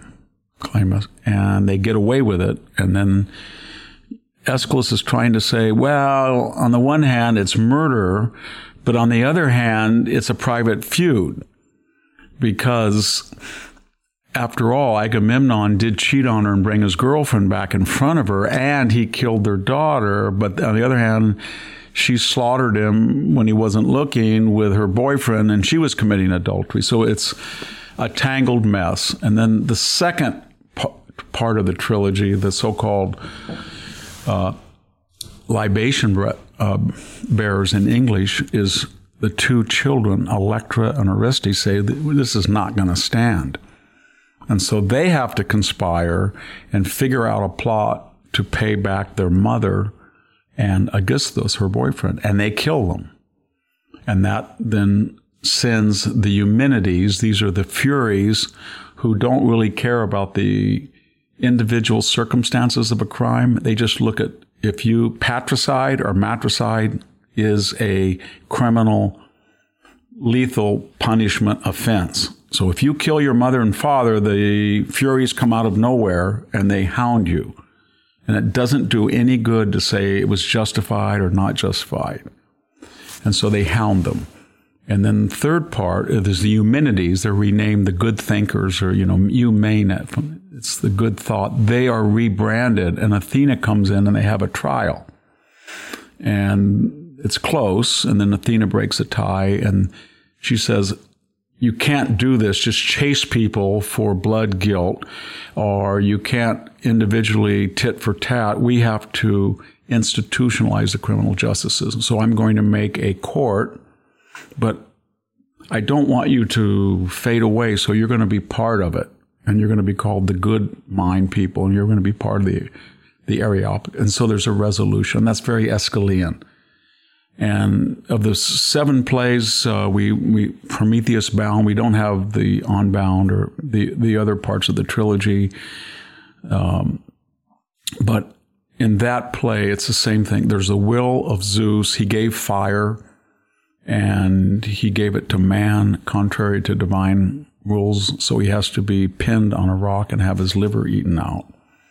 And they get away with it. And then Aeschylus is trying to say, well, on the one hand, it's murder, but on the other hand, it's a private feud. Because, after all, Agamemnon did cheat on her and bring his girlfriend back in front of her, and he killed their daughter. But on the other hand, she slaughtered him when he wasn't looking with her boyfriend, and she was committing adultery. So it's a tangled mess. And then the second part of the trilogy, the so-called libation bearers in English, is the 2 children, Electra and Orestes, say this is not going to stand. And so they have to conspire and figure out a plot to pay back their mother and Aegisthus, her boyfriend, and they kill them. And that then sends the Eumenides, these are the Furies, who don't really care about the individual circumstances of a crime. They just look at patricide or matricide is a criminal, lethal punishment offense. So if you kill your mother and father, the Furies come out of nowhere and they hound you. And it doesn't do any good to say it was justified or not justified. And so they hound them. And then the third part is the Eumenides. They're renamed the good thinkers, or, Eumenet. It's the good thought. They are rebranded, and Athena comes in and they have a trial. And it's close, and then Athena breaks a tie, and she says, you can't do this, just chase people for blood guilt, or you can't individually tit for tat. We have to institutionalize the criminal justice system. So I'm going to make a court, but I don't want you to fade away, so you're going to be part of it. And you're going to be called the good mind people, and you're going to be part of the Areopagus. And so there's a resolution. That's very Aeschylean. And of the 7 plays, we Prometheus bound. We don't have the Unbound or the other parts of the trilogy. But in that play, it's the same thing. There's the will of Zeus. He gave fire, and he gave it to man, contrary to divine rules. So he has to be pinned on a rock and have his liver eaten out.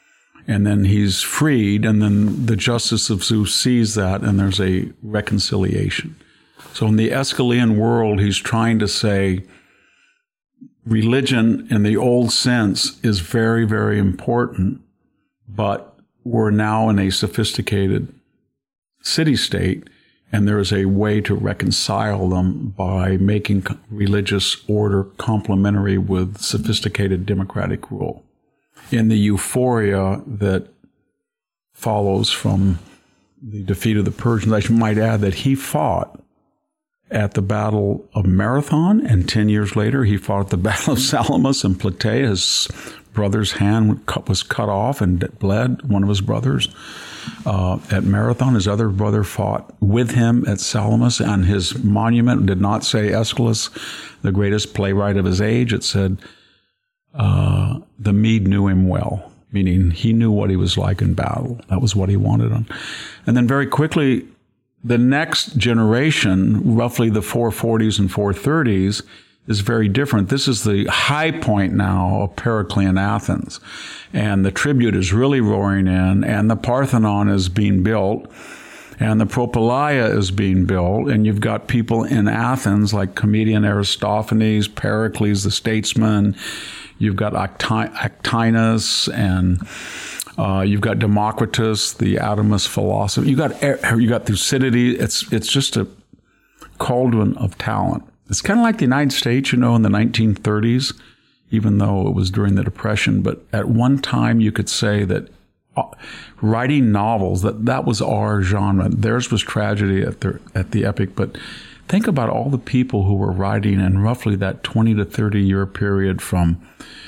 And then he's freed, and then the justice of Zeus sees that, and there's a reconciliation. So in the Aeschylean world, he's trying to say religion in the old sense is very, very important, but we're now in a sophisticated city-state, and there is a way to reconcile them by making religious order complementary with sophisticated democratic rule. In the euphoria that follows from the defeat of the Persians, I might add that he fought at the Battle of Marathon, and 10 years later he fought at the Battle of Salamis and Plataea. His brother's hand was cut off and bled, one of his brothers. At Marathon, his other brother fought with him at Salamis, and his monument did not say Aeschylus, the greatest playwright of his age. It said, the Mede knew him well, meaning he knew what he was like in battle. That was what he wanted him. And then very quickly, the next generation, roughly the 440s and 430s, is very different. This is the high point now of Periclean Athens. And the tribute is really roaring in, and the Parthenon is being built, and the Propylaea is being built, and you've got people in Athens like comedian Aristophanes, Pericles, the statesman. You've got Actinus, and you've got Democritus, the Atomus philosopher. You got Thucydides. It's just a cauldron of talent. It's kind of like the United States, in the 1930s, even though it was during the Depression. But at one time, you could say that writing novels, that was our genre. Theirs was tragedy at the epic, but think about all the people who were writing in roughly that 20 to 30 year period from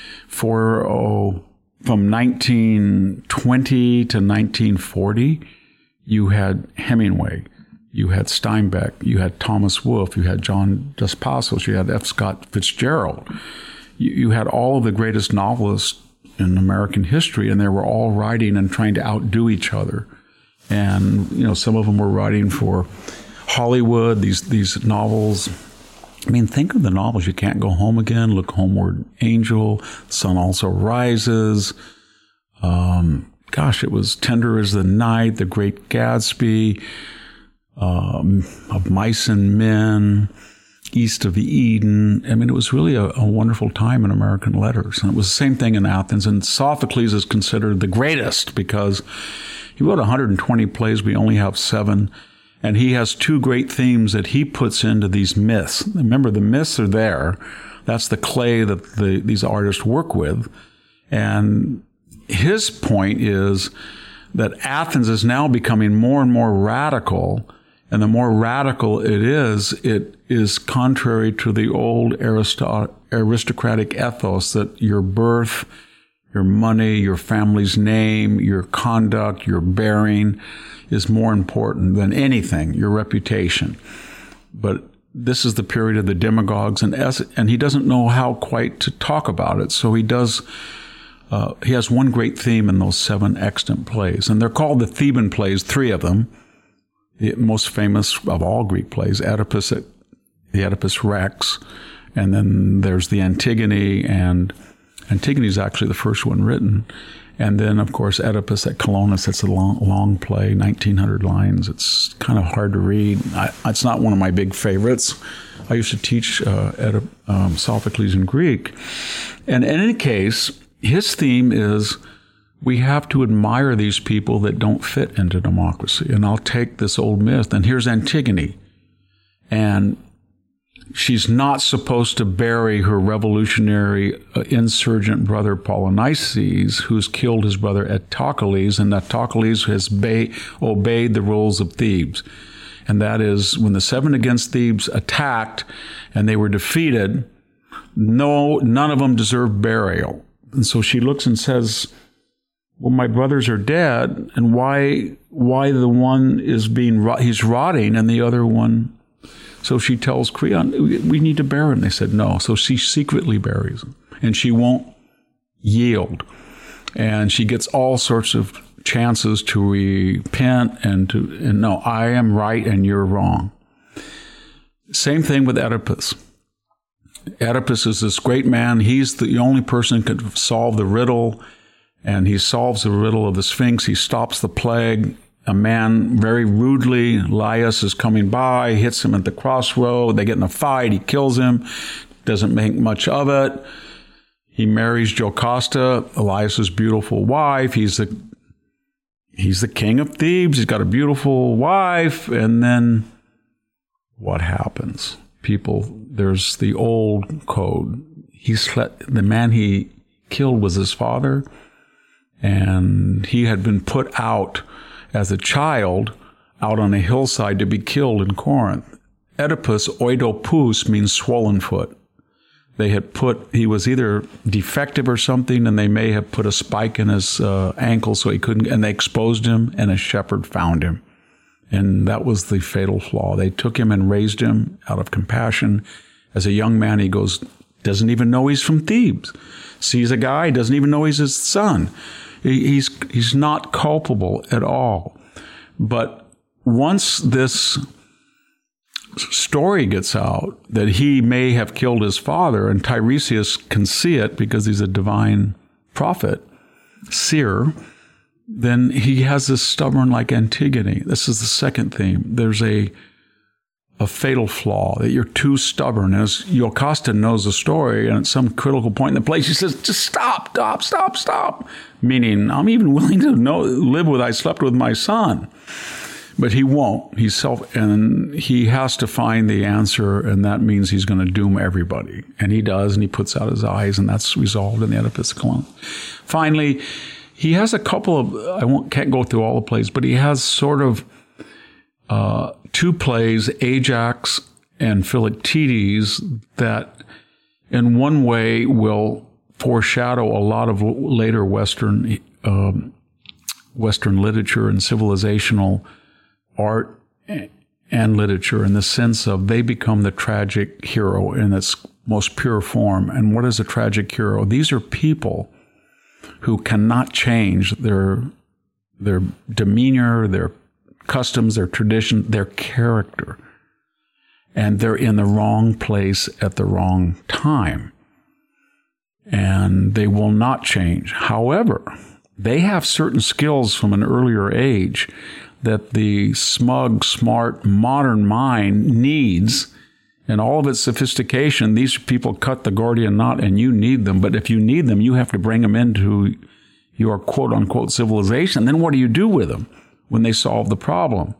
1920 to 1940. You had Hemingway, you had Steinbeck, you had Thomas Wolfe, you had John Dos Passos, you had F. Scott Fitzgerald. You had all of the greatest novelists in American history, and they were all writing and trying to outdo each other. And, some of them were writing for Hollywood, these novels. I mean, think of the novels. You Can't Go Home Again, Look Homeward, Angel, Sun Also Rises. It was Tender as the Night, The Great Gatsby, Of Mice and Men, East of Eden. I mean, it was really a wonderful time in American letters. And it was the same thing in Athens. And Sophocles is considered the greatest because he wrote 120 plays. We only have 7. And he has 2 great themes that he puts into these myths. Remember, the myths are there. That's the clay that these artists work with. And his point is that Athens is now becoming more and more radical. And the more radical it is contrary to the old aristocratic ethos that your birth, your money, your family's name, your conduct, your bearing is more important than anything, your reputation. But this is the period of the demagogues, and he doesn't know how quite to talk about it. So he has one great theme in those 7 extant plays, and they're called the Theban plays, 3 of them. The most famous of all Greek plays, Oedipus, the Oedipus Rex, and then there's the Antigone, and Antigone is actually the first one written. And then, of course, Oedipus at Colonus. It's a long play, 1,900 lines. It's kind of hard to read. It's not one of my big favorites. I used to teach Sophocles in Greek. And in any case, his theme is we have to admire these people that don't fit into democracy. And I'll take this old myth, and here's Antigone. And she's not supposed to bury her revolutionary insurgent brother Polynices, who's killed his brother Eteocles, and Eteocles has obeyed the rules of Thebes. And that is, when the 7 against Thebes attacked and they were defeated, none of them deserved burial. And so she looks and says, well, my brothers are dead, and why the one he's rotting and the other one? So she tells Creon, we need to bury him. They said no. So she secretly buries him, and she won't yield. And she gets all sorts of chances to repent and no, I am right and you're wrong. Same thing with Oedipus. Oedipus is this great man. He's the only person who could solve the riddle. And he solves the riddle of the Sphinx. He stops the plague. A man very rudely, Laius is coming by, hits him at the crossroad. They get in a fight. He kills him. Doesn't make much of it. He marries Jocasta, Elias's beautiful wife. He's the king of Thebes. He's got a beautiful wife. And then what happens? There's the old code. The man he killed was his father. And he had been put out as a child out on a hillside to be killed in Corinth. Oedipus, oidopus, means swollen foot. He was either defective or something, and they may have put a spike in his ankle so he couldn't, and they exposed him, and a shepherd found him. And that was the fatal flaw. They took him and raised him out of compassion. As a young man, he doesn't even know he's from Thebes. Sees a guy, doesn't even know he's his son. He's not culpable at all. But once this story gets out that he may have killed his father, and Tiresias can see it because he's a divine prophet, seer, then he has this stubborn like Antigone. This is the second theme. There's a fatal flaw, that you're too stubborn. As Jocasta knows the story, and at some critical point in the play, she says, just stop. Meaning, I'm even willing to live with, I slept with my son. But he won't. And he has to find the answer, and that means he's going to doom everybody. And he does, and he puts out his eyes, and that's resolved in the Oedipus Cologne. Finally, he has a couple of, can't go through all the plays, but he has sort of two plays, Ajax and Philoctetes, that in one way will foreshadow a lot of later Western literature and civilizational art and literature, in the sense of they become the tragic hero in its most pure form. And what is a tragic hero? These are people who cannot change their demeanor, their customs, their tradition, their character. And they're in the wrong place at the wrong time. And they will not change. However, they have certain skills from an earlier age that the smug, smart, modern mind needs. And all of its sophistication, these people cut the Gordian knot, and you need them. But if you need them, you have to bring them into your quote-unquote civilization. Then what do you do with them when they solve the problem?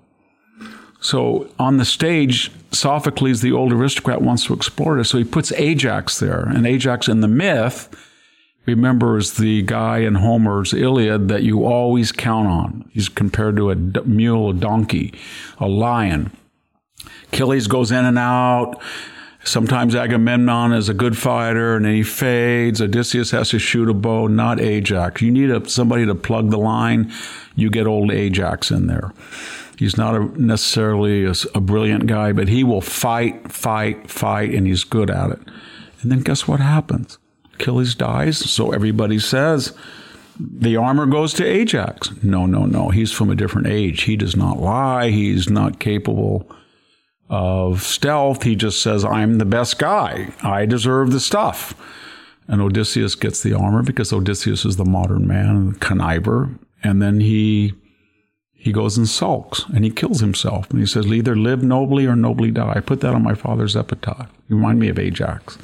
So on the stage, Sophocles, the old aristocrat, wants to explore this. So he puts Ajax there. And Ajax in the myth, remember, is the guy in Homer's Iliad that you always count on. He's compared to a mule, a donkey, a lion. Achilles goes in and out. Sometimes Agamemnon is a good fighter, and then he fades. Odysseus has to shoot a bow, not Ajax. You need somebody to plug the line. You get old Ajax in there. He's not necessarily a brilliant guy, but he will fight, and he's good at it. And then guess what happens? Achilles dies, so everybody says the armor goes to Ajax. No. He's from a different age. He does not lie. He's not capable of stealth. He just says, I'm the best guy. I deserve the stuff. And Odysseus gets the armor because Odysseus is the modern man, conniver. And then he goes and sulks, and he kills himself. And he says, either live nobly or nobly die. I put that on my father's epitaph. You remind me of Ajax.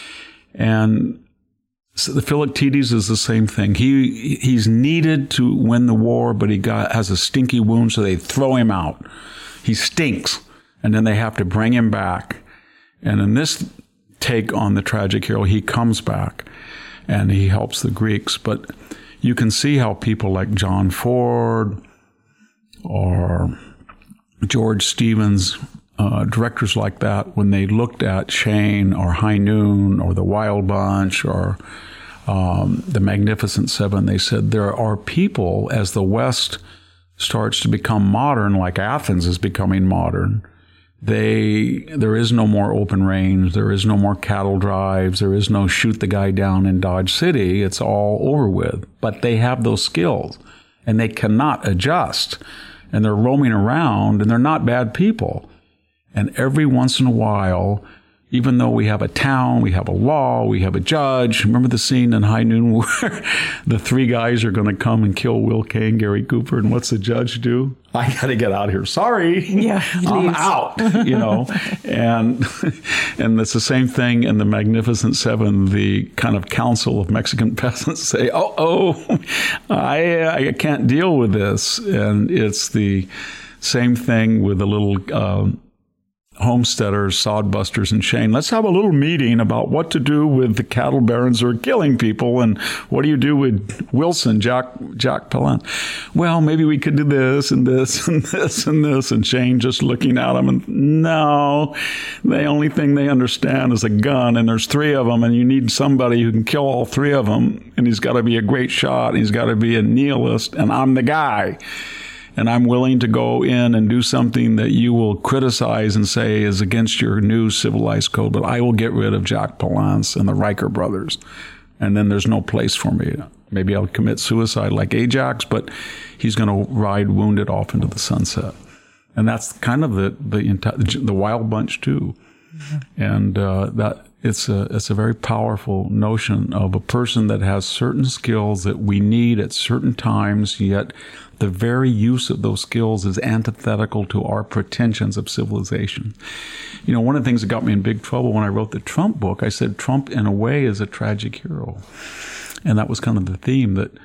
And so the Philoctetes is the same thing. He's needed to win the war, but has a stinky wound, so they throw him out. He stinks. And then they have to bring him back. And in this take on the tragic hero, he comes back and he helps the Greeks. But you can see how people like John Ford or George Stevens, directors like that, when they looked at Shane or High Noon or The Wild Bunch or The Magnificent Seven, they said there are people, as the West starts to become modern, like Athens is becoming modern, there is no more open range, there is no more cattle drives, there is no shoot the guy down in Dodge City. It's all over with. But they have those skills, and they cannot adjust. And they're roaming around, and they're not bad people. And every once in a while, even though we have a town, we have a law, we have a judge. Remember the scene in High Noon where the three guys are going to come and kill Will Kane, Gary Cooper, and what's the judge do? I got to get out of here. Sorry. Yeah, I'm out, And it's the same thing in the Magnificent Seven. The kind of council of Mexican peasants say, I can't deal with this. And it's the same thing with the little homesteaders, sodbusters, and Shane. Let's have a little meeting about what to do with the cattle barons who are killing people, and what do you do with Wilson, Jack Palance? Well, maybe we could do this and this and this and this. And Shane just looking at him, and no, the only thing they understand is a gun, and there's three of them, and you need somebody who can kill all three of them, and he's got to be a great shot, and he's got to be a nihilist, and I'm the guy. And I'm willing to go in and do something that you will criticize and say is against your new civilized code, but I will get rid of Jack Palance and the Riker brothers. And then there's no place for me. Maybe I'll commit suicide like Ajax, but he's going to ride wounded off into the sunset. And that's kind of the Wild Bunch too. Mm-hmm. And that it's a very powerful notion of a person that has certain skills that we need at certain times, yet the very use of those skills is antithetical to our pretensions of civilization. One of the things that got me in big trouble when I wrote the Trump book, I said Trump in a way is a tragic hero. And that was kind of the theme, that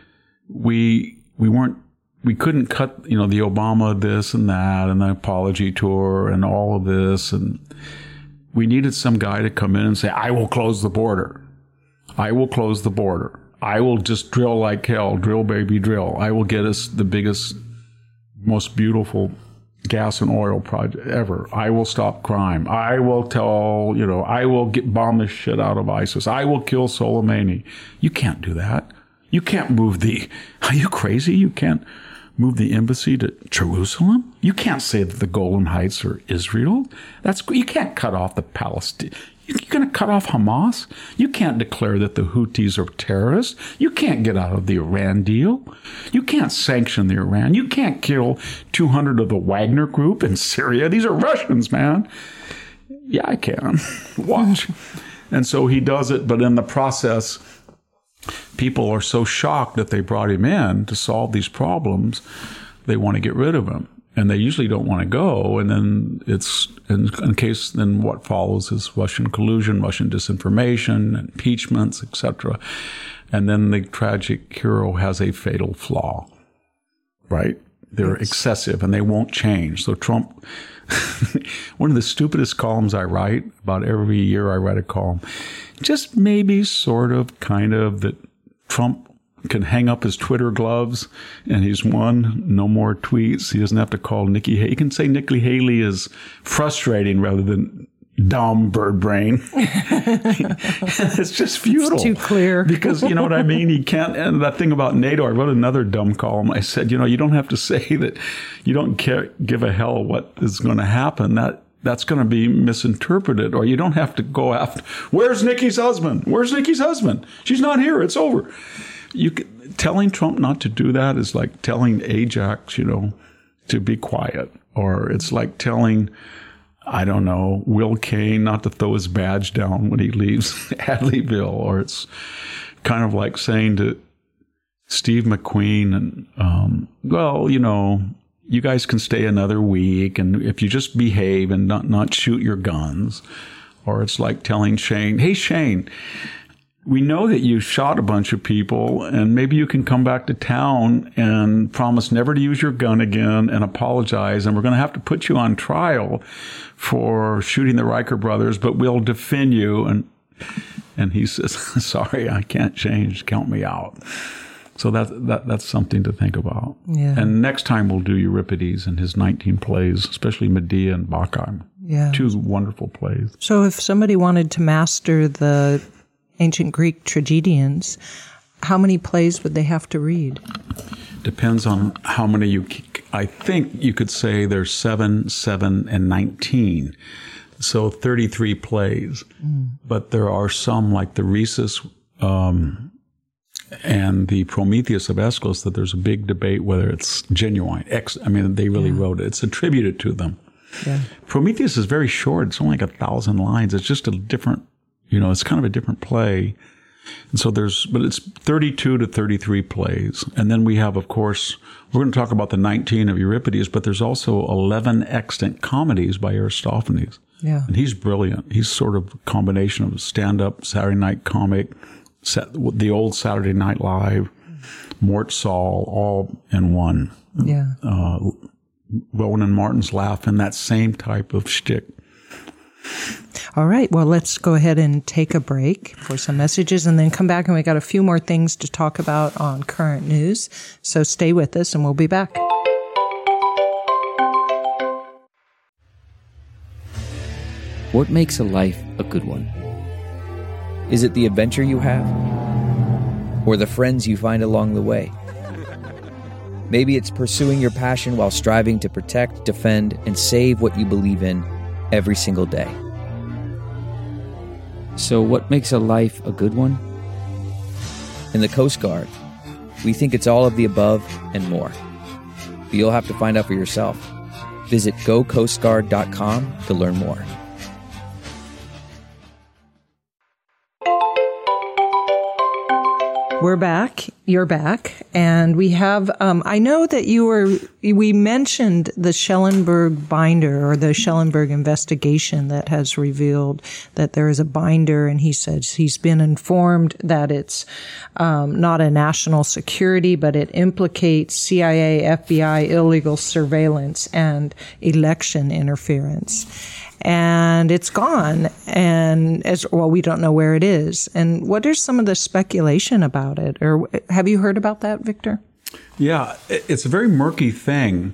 we couldn't cut, the Obama this and that and the apology tour and all of this. And we needed some guy to come in and say, I will close the border. I will close the border. I will just drill like hell. Drill, baby, drill. I will get us the biggest, most beautiful gas and oil project ever. I will stop crime. I will I will bomb the shit out of ISIS. I will kill Soleimani. You can't do that. You can't move are you crazy? You can't move the embassy to Jerusalem? You can't say that the Golan Heights are Israel. You can't cut off the Palestine. You're going to cut off Hamas? You can't declare that the Houthis are terrorists. You can't get out of the Iran deal. You can't sanction the Iran. You can't kill 200 of the Wagner group in Syria. These are Russians, man. Yeah, I can. Watch. And so he does it, but in the process, people are so shocked that they brought him in to solve these problems, they want to get rid of him. And they usually don't want to go. And then then what follows is Russian collusion, Russian disinformation, impeachments, etc. And then the tragic hero has a fatal flaw, right? They're excessive and they won't change. So Trump, one of the stupidest columns I write, about every year I write a column, just maybe sort of kind of that Trump can hang up his Twitter gloves and he's won. No more tweets. He doesn't have to call Nikki Haley. He can say Nikki Haley is frustrating rather than dumb bird brain. It's just futile. It's too clear. Because you know what I mean? He can't. And that thing about NATO, I wrote another dumb column. I said, you don't have to say that you don't give a hell what is going to happen. That's going to be misinterpreted, or you don't have to go after, where's Nikki's husband? Where's Nikki's husband? She's not here. It's over. Telling Trump not to do that is like telling Ajax, to be quiet. Or it's like telling, I don't know, Will Kane not to throw his badge down when he leaves Hadleyville. Or it's kind of like saying to Steve McQueen, and, you guys can stay another week, and if you just behave and not shoot your guns. Or it's like telling Shane, hey, Shane, we know that you shot a bunch of people, and maybe you can come back to town and promise never to use your gun again and apologize. And we're going to have to put you on trial for shooting the Riker brothers, but we'll defend you. And he says, sorry, I can't change. Count me out. So that's something to think about. Yeah. And next time we'll do Euripides and his 19 plays, especially Medea and Bacchae. Yeah. 2 wonderful plays. So if somebody wanted to master the ancient Greek tragedians, how many plays would they have to read? Depends on how many I think you could say there's 7, 7, and 19. So 33 plays. But there are some like the Rhesus and the Prometheus of Aeschylus that there's a big debate whether it's genuine. They really wrote it. It's attributed to them. Yeah. Prometheus is very short. It's only like 1,000 lines. It's just a different, it's kind of a different play. And so but it's 32 to 33 plays. And then we have, of course, we're going to talk about the 19 of Euripides, but there's also 11 extant comedies by Aristophanes. Yeah. And he's brilliant. He's sort of a combination of stand-up, Saturday night comic, the old Saturday Night Live, Mort Saul, all in one. Yeah. Rowan and Martin's Laugh, and that same type of shtick. All right. Well, let's go ahead and take a break for some messages and then come back, and we got a few more things to talk about on current news. So stay with us and we'll be back. What makes a life a good one? Is it the adventure you have? Or the friends you find along the way? Maybe it's pursuing your passion while striving to protect, defend, and save what you believe in every single day. So what makes a life a good one? In the Coast Guard, we think it's all of the above and more. But you'll have to find out for yourself. Visit gocoastguard.com to learn more. We're back. You're back. And we have, I know that we mentioned the Schellenberg binder or the Schellenberg investigation that has revealed that there is a binder, and he says he's been informed that it's not a national security, but it implicates CIA, FBI, illegal surveillance, and election interference. And it's gone, and we don't know where it is. And what is some of the speculation about it? Or have you heard about that, Victor? Yeah, it's a very murky thing.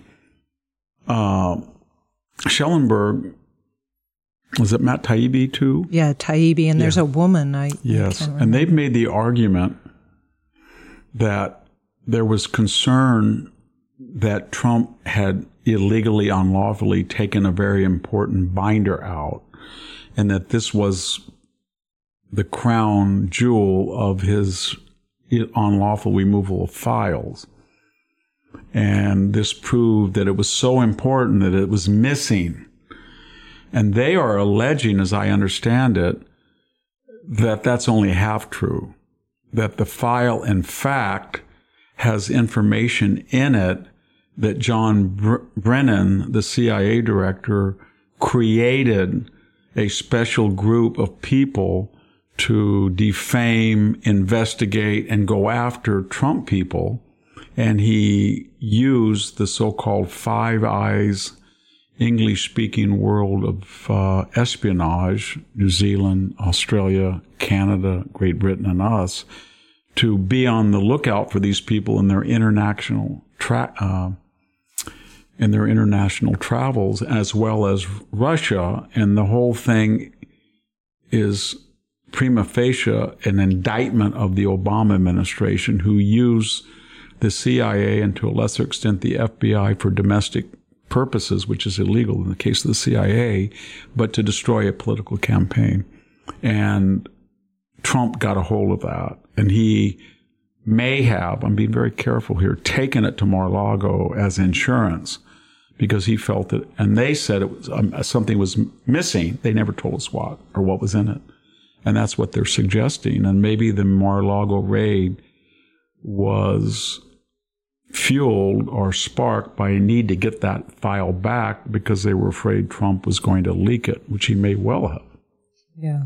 Schellenberg, was it Matt Taibbi too? Yeah, Taibbi, and there's a woman. Yes, and they've made the argument that there was concern that Trump had illegally, unlawfully taken a very important binder out, and that this was the crown jewel of his unlawful removal of files. And this proved that it was so important that it was missing. And they are alleging, as I understand it, that that's only half true, that the file, in fact, has information in it that John Brennan, the CIA director, created a special group of people to defame, investigate, and go after Trump people. And he used the so-called Five Eyes English-speaking world of espionage, New Zealand, Australia, Canada, Great Britain, and us, to be on the lookout for these people in their international travels, as well as Russia. And the whole thing is prima facie an indictment of the Obama administration, who used the CIA and to a lesser extent the FBI for domestic purposes, which is illegal in the case of the CIA, but to destroy a political campaign. And Trump got a hold of that, and he may have, I'm being very careful here, taken it to Mar-a-Lago as insurance because he felt it, and they said it was something was missing. They never told us what or what was in it. And that's what they're suggesting. And maybe the Mar-a-Lago raid was fueled or sparked by a need to get that file back because they were afraid Trump was going to leak it, which he may well have. Yeah.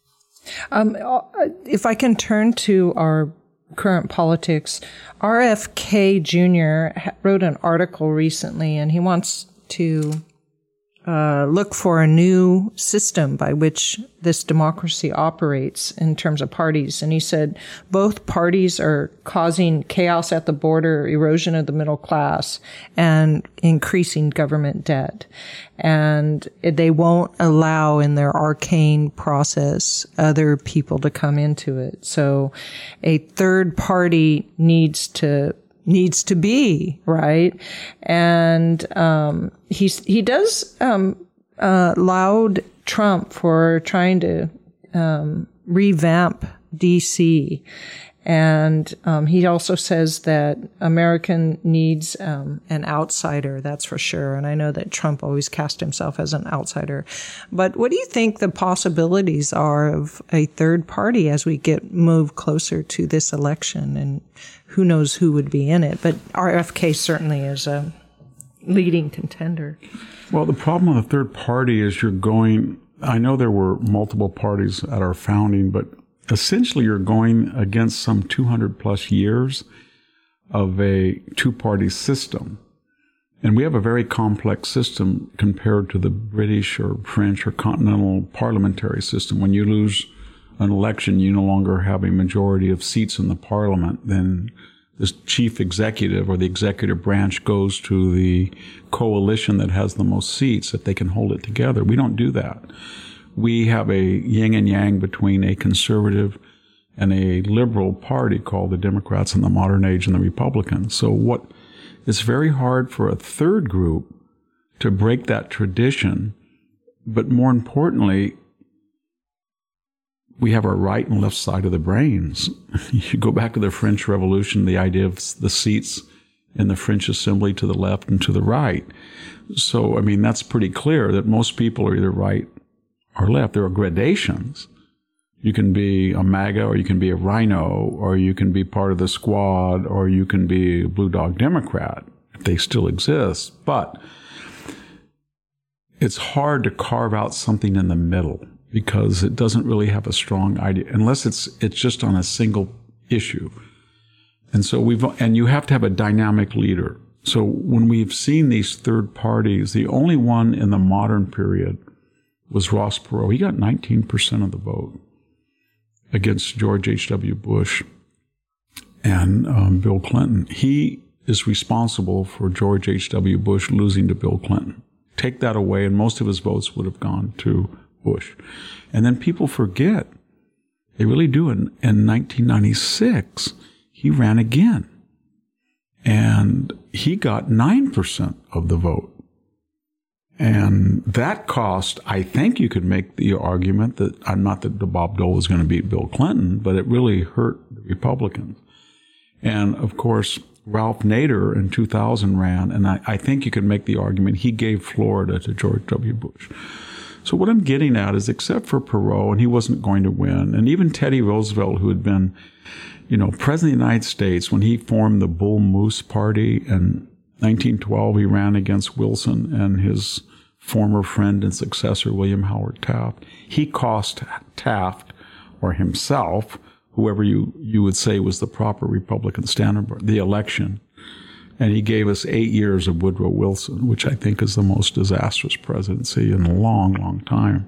If I can turn to our current politics, RFK Jr. wrote an article recently, and he wants to look for a new system by which this democracy operates in terms of parties. And he said both parties are causing chaos at the border, erosion of the middle class, and increasing government debt. And they won't allow in their arcane process other people to come into it. So a third party needs to be, right? And he does laud Trump for trying to revamp D.C. And he also says that American needs an outsider, that's for sure. And I know that Trump always cast himself as an outsider. But what do you think the possibilities are of a third party as we move closer to this election? And who knows who would be in it? But RFK certainly is a leading contender. Well, the problem with a third party is I know there were multiple parties at our founding, but essentially you're going against some 200 plus years of a two-party system. And we have a very complex system compared to the British or French or continental parliamentary system. When you lose an election, you no longer have a majority of seats in the parliament. Then the chief executive or the executive branch goes to the coalition that has the most seats if they can hold it together. We don't do that. We have a yin and yang between a conservative and a liberal party called the Democrats in the modern age and the Republicans. So it's very hard for a third group to break that tradition. But more importantly, we have our right and left side of the brains. You go back to the French Revolution, the idea of the seats in the French Assembly to the left and to the right. So, I mean, that's pretty clear that most people are either right or left. There are gradations. You can be a MAGA, or you can be a Rhino, or you can be part of the squad, or you can be a Blue Dog Democrat, if they still exist. But it's hard to carve out something in the middle because it doesn't really have a strong idea, unless it's just on a single issue. And so you have to have a dynamic leader. So when we've seen these third parties, the only one in the modern period was Ross Perot. He got 19% of the vote against George H.W. Bush and Bill Clinton. He is responsible for George H.W. Bush losing to Bill Clinton. Take that away, and most of his votes would have gone to Bush. And then people forget. They really do. In 1996, he ran again. And he got 9% of the vote. And that cost, I think you could make the argument that, not that Bob Dole was going to beat Bill Clinton, but it really hurt the Republicans. And, of course, Ralph Nader in 2000 ran, and I think you could make the argument he gave Florida to George W. Bush. So what I'm getting at is, except for Perot, and he wasn't going to win, and even Teddy Roosevelt, who had been, President of the United States, when he formed the Bull Moose Party in 1912, he ran against Wilson and his former friend and successor, William Howard Taft. He cost Taft, or himself, whoever you would say was the proper Republican standard, the election. And he gave us 8 years of Woodrow Wilson, which I think is the most disastrous presidency in a long, long time.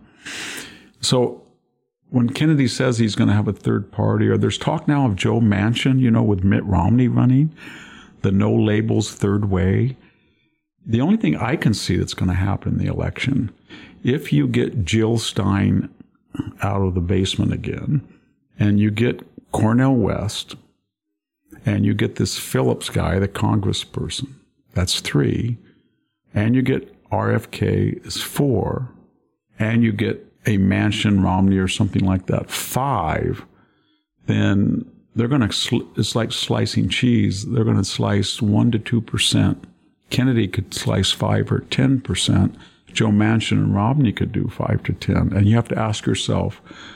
So when Kennedy says he's going to have a third party, or there's talk now of Joe Manchin, with Mitt Romney running, the no labels third way. The only thing I can see that's going to happen in the election, if you get Jill Stein out of the basement again, and you get Cornel West, and you get this Phillips guy, the congressperson, that's 3, and you get RFK is 4, and you get a Manchin, Romney, or something like that, 5, then they're going to, it's like slicing cheese. They're going to slice 1 to 2%. Kennedy could slice 5 or 10%. Joe Manchin and Romney could do 5 to 10. And you have to ask yourself,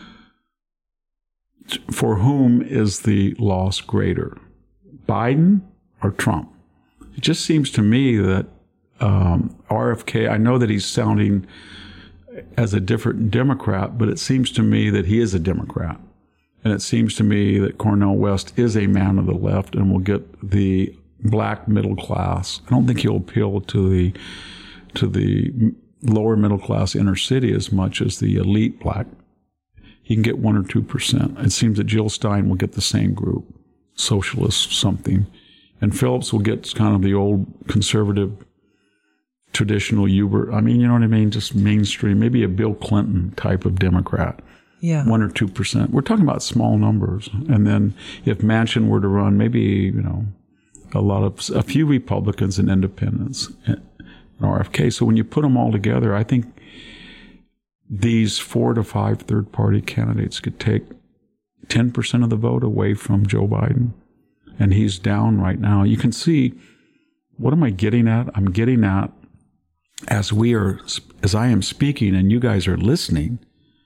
for whom is the loss greater, Biden or Trump? It just seems to me that RFK, I know that he's sounding as a different Democrat, but it seems to me that he is a Democrat. And it seems to me that Cornel West is a man of the left and will get the black middle class. I don't think he'll appeal to the lower middle class inner city as much as the elite black. He can get 1 or 2%. It seems that Jill Stein will get the same group, socialist something. And Phillips will get kind of the old conservative, traditional Hubert. I mean, you know what I mean? Just mainstream, maybe a Bill Clinton type of Democrat. Yeah. 1 or 2%. We're talking about small numbers. And then if Manchin were to run, maybe, a few Republicans and independents and RFK. So when you put them all together, I think these 4 to 5 third-party candidates could take 10% of the vote away from Joe Biden. And he's down right now. You can see, what am I getting at? I'm getting at, as I am speaking and you guys are listening,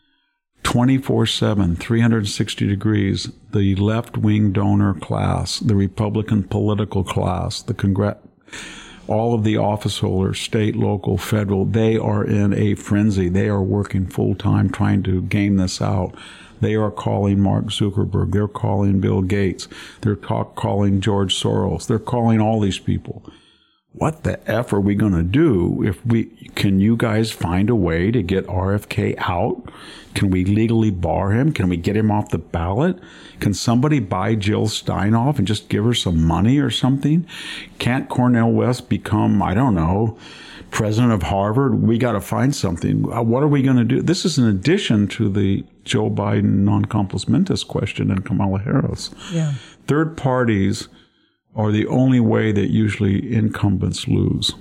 24/7, 360 degrees, the left-wing donor class, the Republican political class, all of the office holders, state, local, federal, they are in a frenzy. They are working full-time trying to game this out. They are calling Mark Zuckerberg. They're calling Bill Gates. They're calling George Soros. They're calling all these people. What the F are we going to do can you guys find a way to get RFK out? Can we legally bar him? Can we get him off the ballot? Can somebody buy Jill Stein off and just give her some money or something? Can't Cornel West become, I don't know, president of Harvard? We got to find something. What are we going to do? This is in addition to the Joe Biden non-compos mentis question and Kamala Harris. Yeah. Third parties are the only way that usually incumbents lose.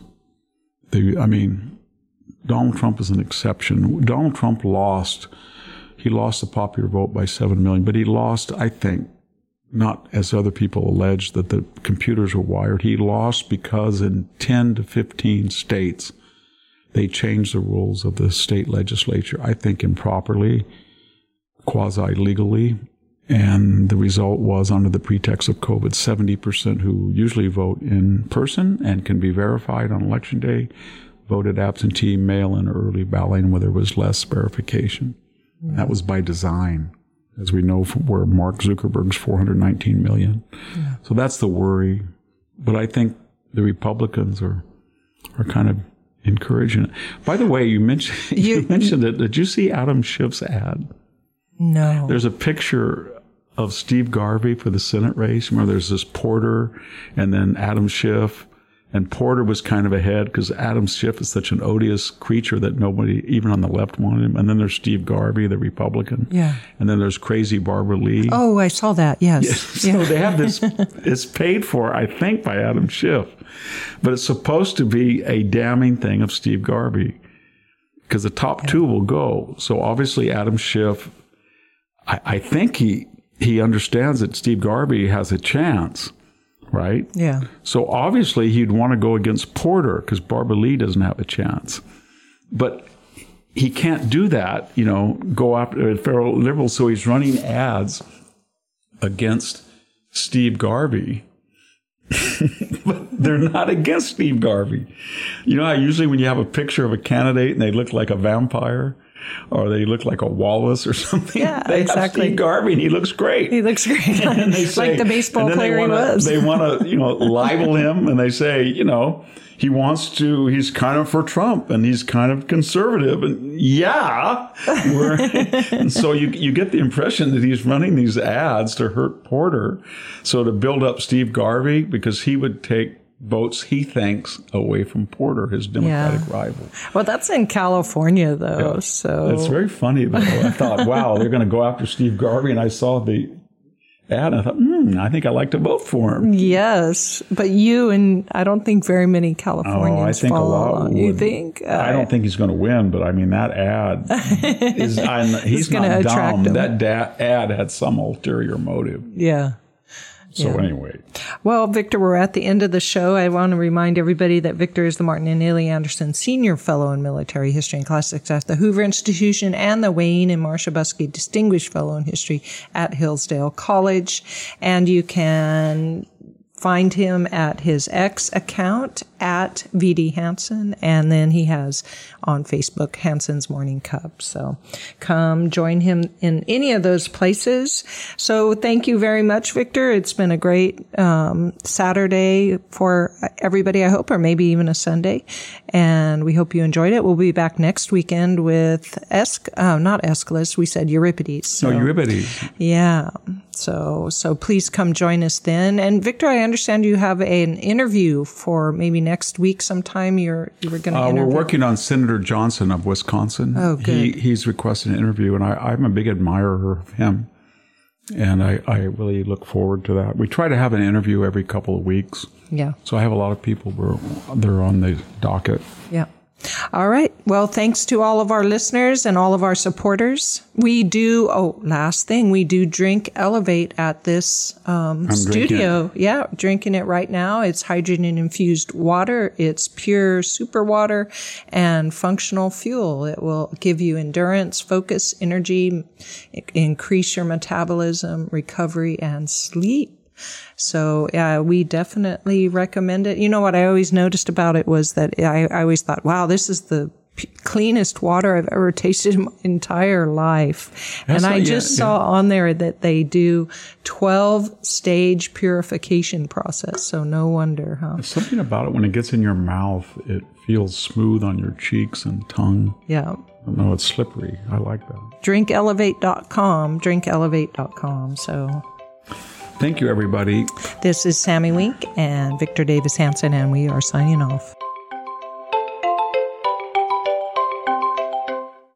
Donald Trump is an exception. Donald Trump lost. He lost the popular vote by 7 million, but he lost, I think, not as other people allege that the computers were wired. He lost because in 10 to 15 states, they changed the rules of the state legislature, I think improperly, quasi-legally. And the result was, under the pretext of COVID, 70% who usually vote in person and can be verified on Election Day voted absentee, mail-in, or early balloting, where there was less verification. Yeah. That was by design, as we know from where Mark Zuckerberg's 419 million. Yeah. So that's the worry. But I think the Republicans are kind of encouraging it. By the way, you mentioned it. Did you see Adam Schiff's ad? No. There's a picture of Steve Garvey for the Senate race. Remember, there's this Porter and then Adam Schiff. And Porter was kind of ahead because Adam Schiff is such an odious creature that nobody, even on the left, wanted him. And then there's Steve Garvey, the Republican. Yeah. And then there's crazy Barbara Lee. Oh, I saw that. Yes. Yeah. So they have this, it's paid for, I think, by Adam Schiff. But it's supposed to be a damning thing of Steve Garvey because the top two will go. So obviously Adam Schiff, I think he understands that Steve Garvey has a chance, right? Yeah. So obviously he'd want to go against Porter because Barbara Lee doesn't have a chance. But he can't do that, go after federal liberals. So he's running ads against Steve Garvey. But they're not against Steve Garvey. How usually when you have a picture of a candidate and they look like a vampire, or they look like a walrus or something. Yeah, they exactly. have Steve Garvey, and he looks great. He looks great. And they say, like the baseball player he was. They want to, libel him, and they say, he's kind of for Trump, and he's kind of conservative. And and so you get the impression that he's running these ads to hurt Porter, so to build up Steve Garvey, because he would take votes he thinks away from Porter, his Democratic rival. Well, that's in California, though. Yeah. So it's very funny, though. I thought, wow, they're going to go after Steve Garvey, and I saw the ad, and I thought, I think I like to vote for him. Yes, but I don't think very many Californians I think follow a lot along. would. You think? I don't think he's going to win, but that ad he's not dumb. That ad had some ulterior motive. Yeah. So anyway. Well, Victor, we're at the end of the show. I want to remind everybody that Victor is the Martin and Neely Anderson Senior Fellow in Military History and Classics at the Hoover Institution and the Wayne and Marcia Buskey Distinguished Fellow in History at Hillsdale College. And you can find him at his X account at VD Hansen, and then he has on Facebook Hansen's Morning Cup. So come join him in any of those places. So thank you very much, Victor. It's been a great Saturday for everybody, I hope, or maybe even a Sunday. And we hope you enjoyed it. We'll be back next weekend with not Aeschylus, we said Euripides. So, Euripides. Yeah. So please come join us then. And Victor, I understand you have an interview for maybe next week sometime. You were going to interview. We're working on Senator Johnson of Wisconsin. Oh, good. He's requested an interview, and I'm a big admirer of him. And I really look forward to that. We try to have an interview every couple of weeks. Yeah. So I have a lot of people they're on the docket. Yeah. All right. Well, thanks to all of our listeners and all of our supporters. We do, last thing, we do Drink Elevate at this studio. Yeah, drinking it right now. It's hydrogen-infused water. It's pure super water and functional fuel. It will give you endurance, focus, energy, increase your metabolism, recovery, and sleep. So, we definitely recommend it. You know what I always noticed about it was that I always thought, wow, this is the cleanest water I've ever tasted in my entire life. And I just saw on there that they do 12-stage purification process. So no wonder, huh? There's something about it when it gets in your mouth, it feels smooth on your cheeks and tongue. Yeah. No, it's slippery. I like that. Drinkelevate.com. So... Thank you, everybody. This is Sammy Wink and Victor Davis Hanson, and we are signing off.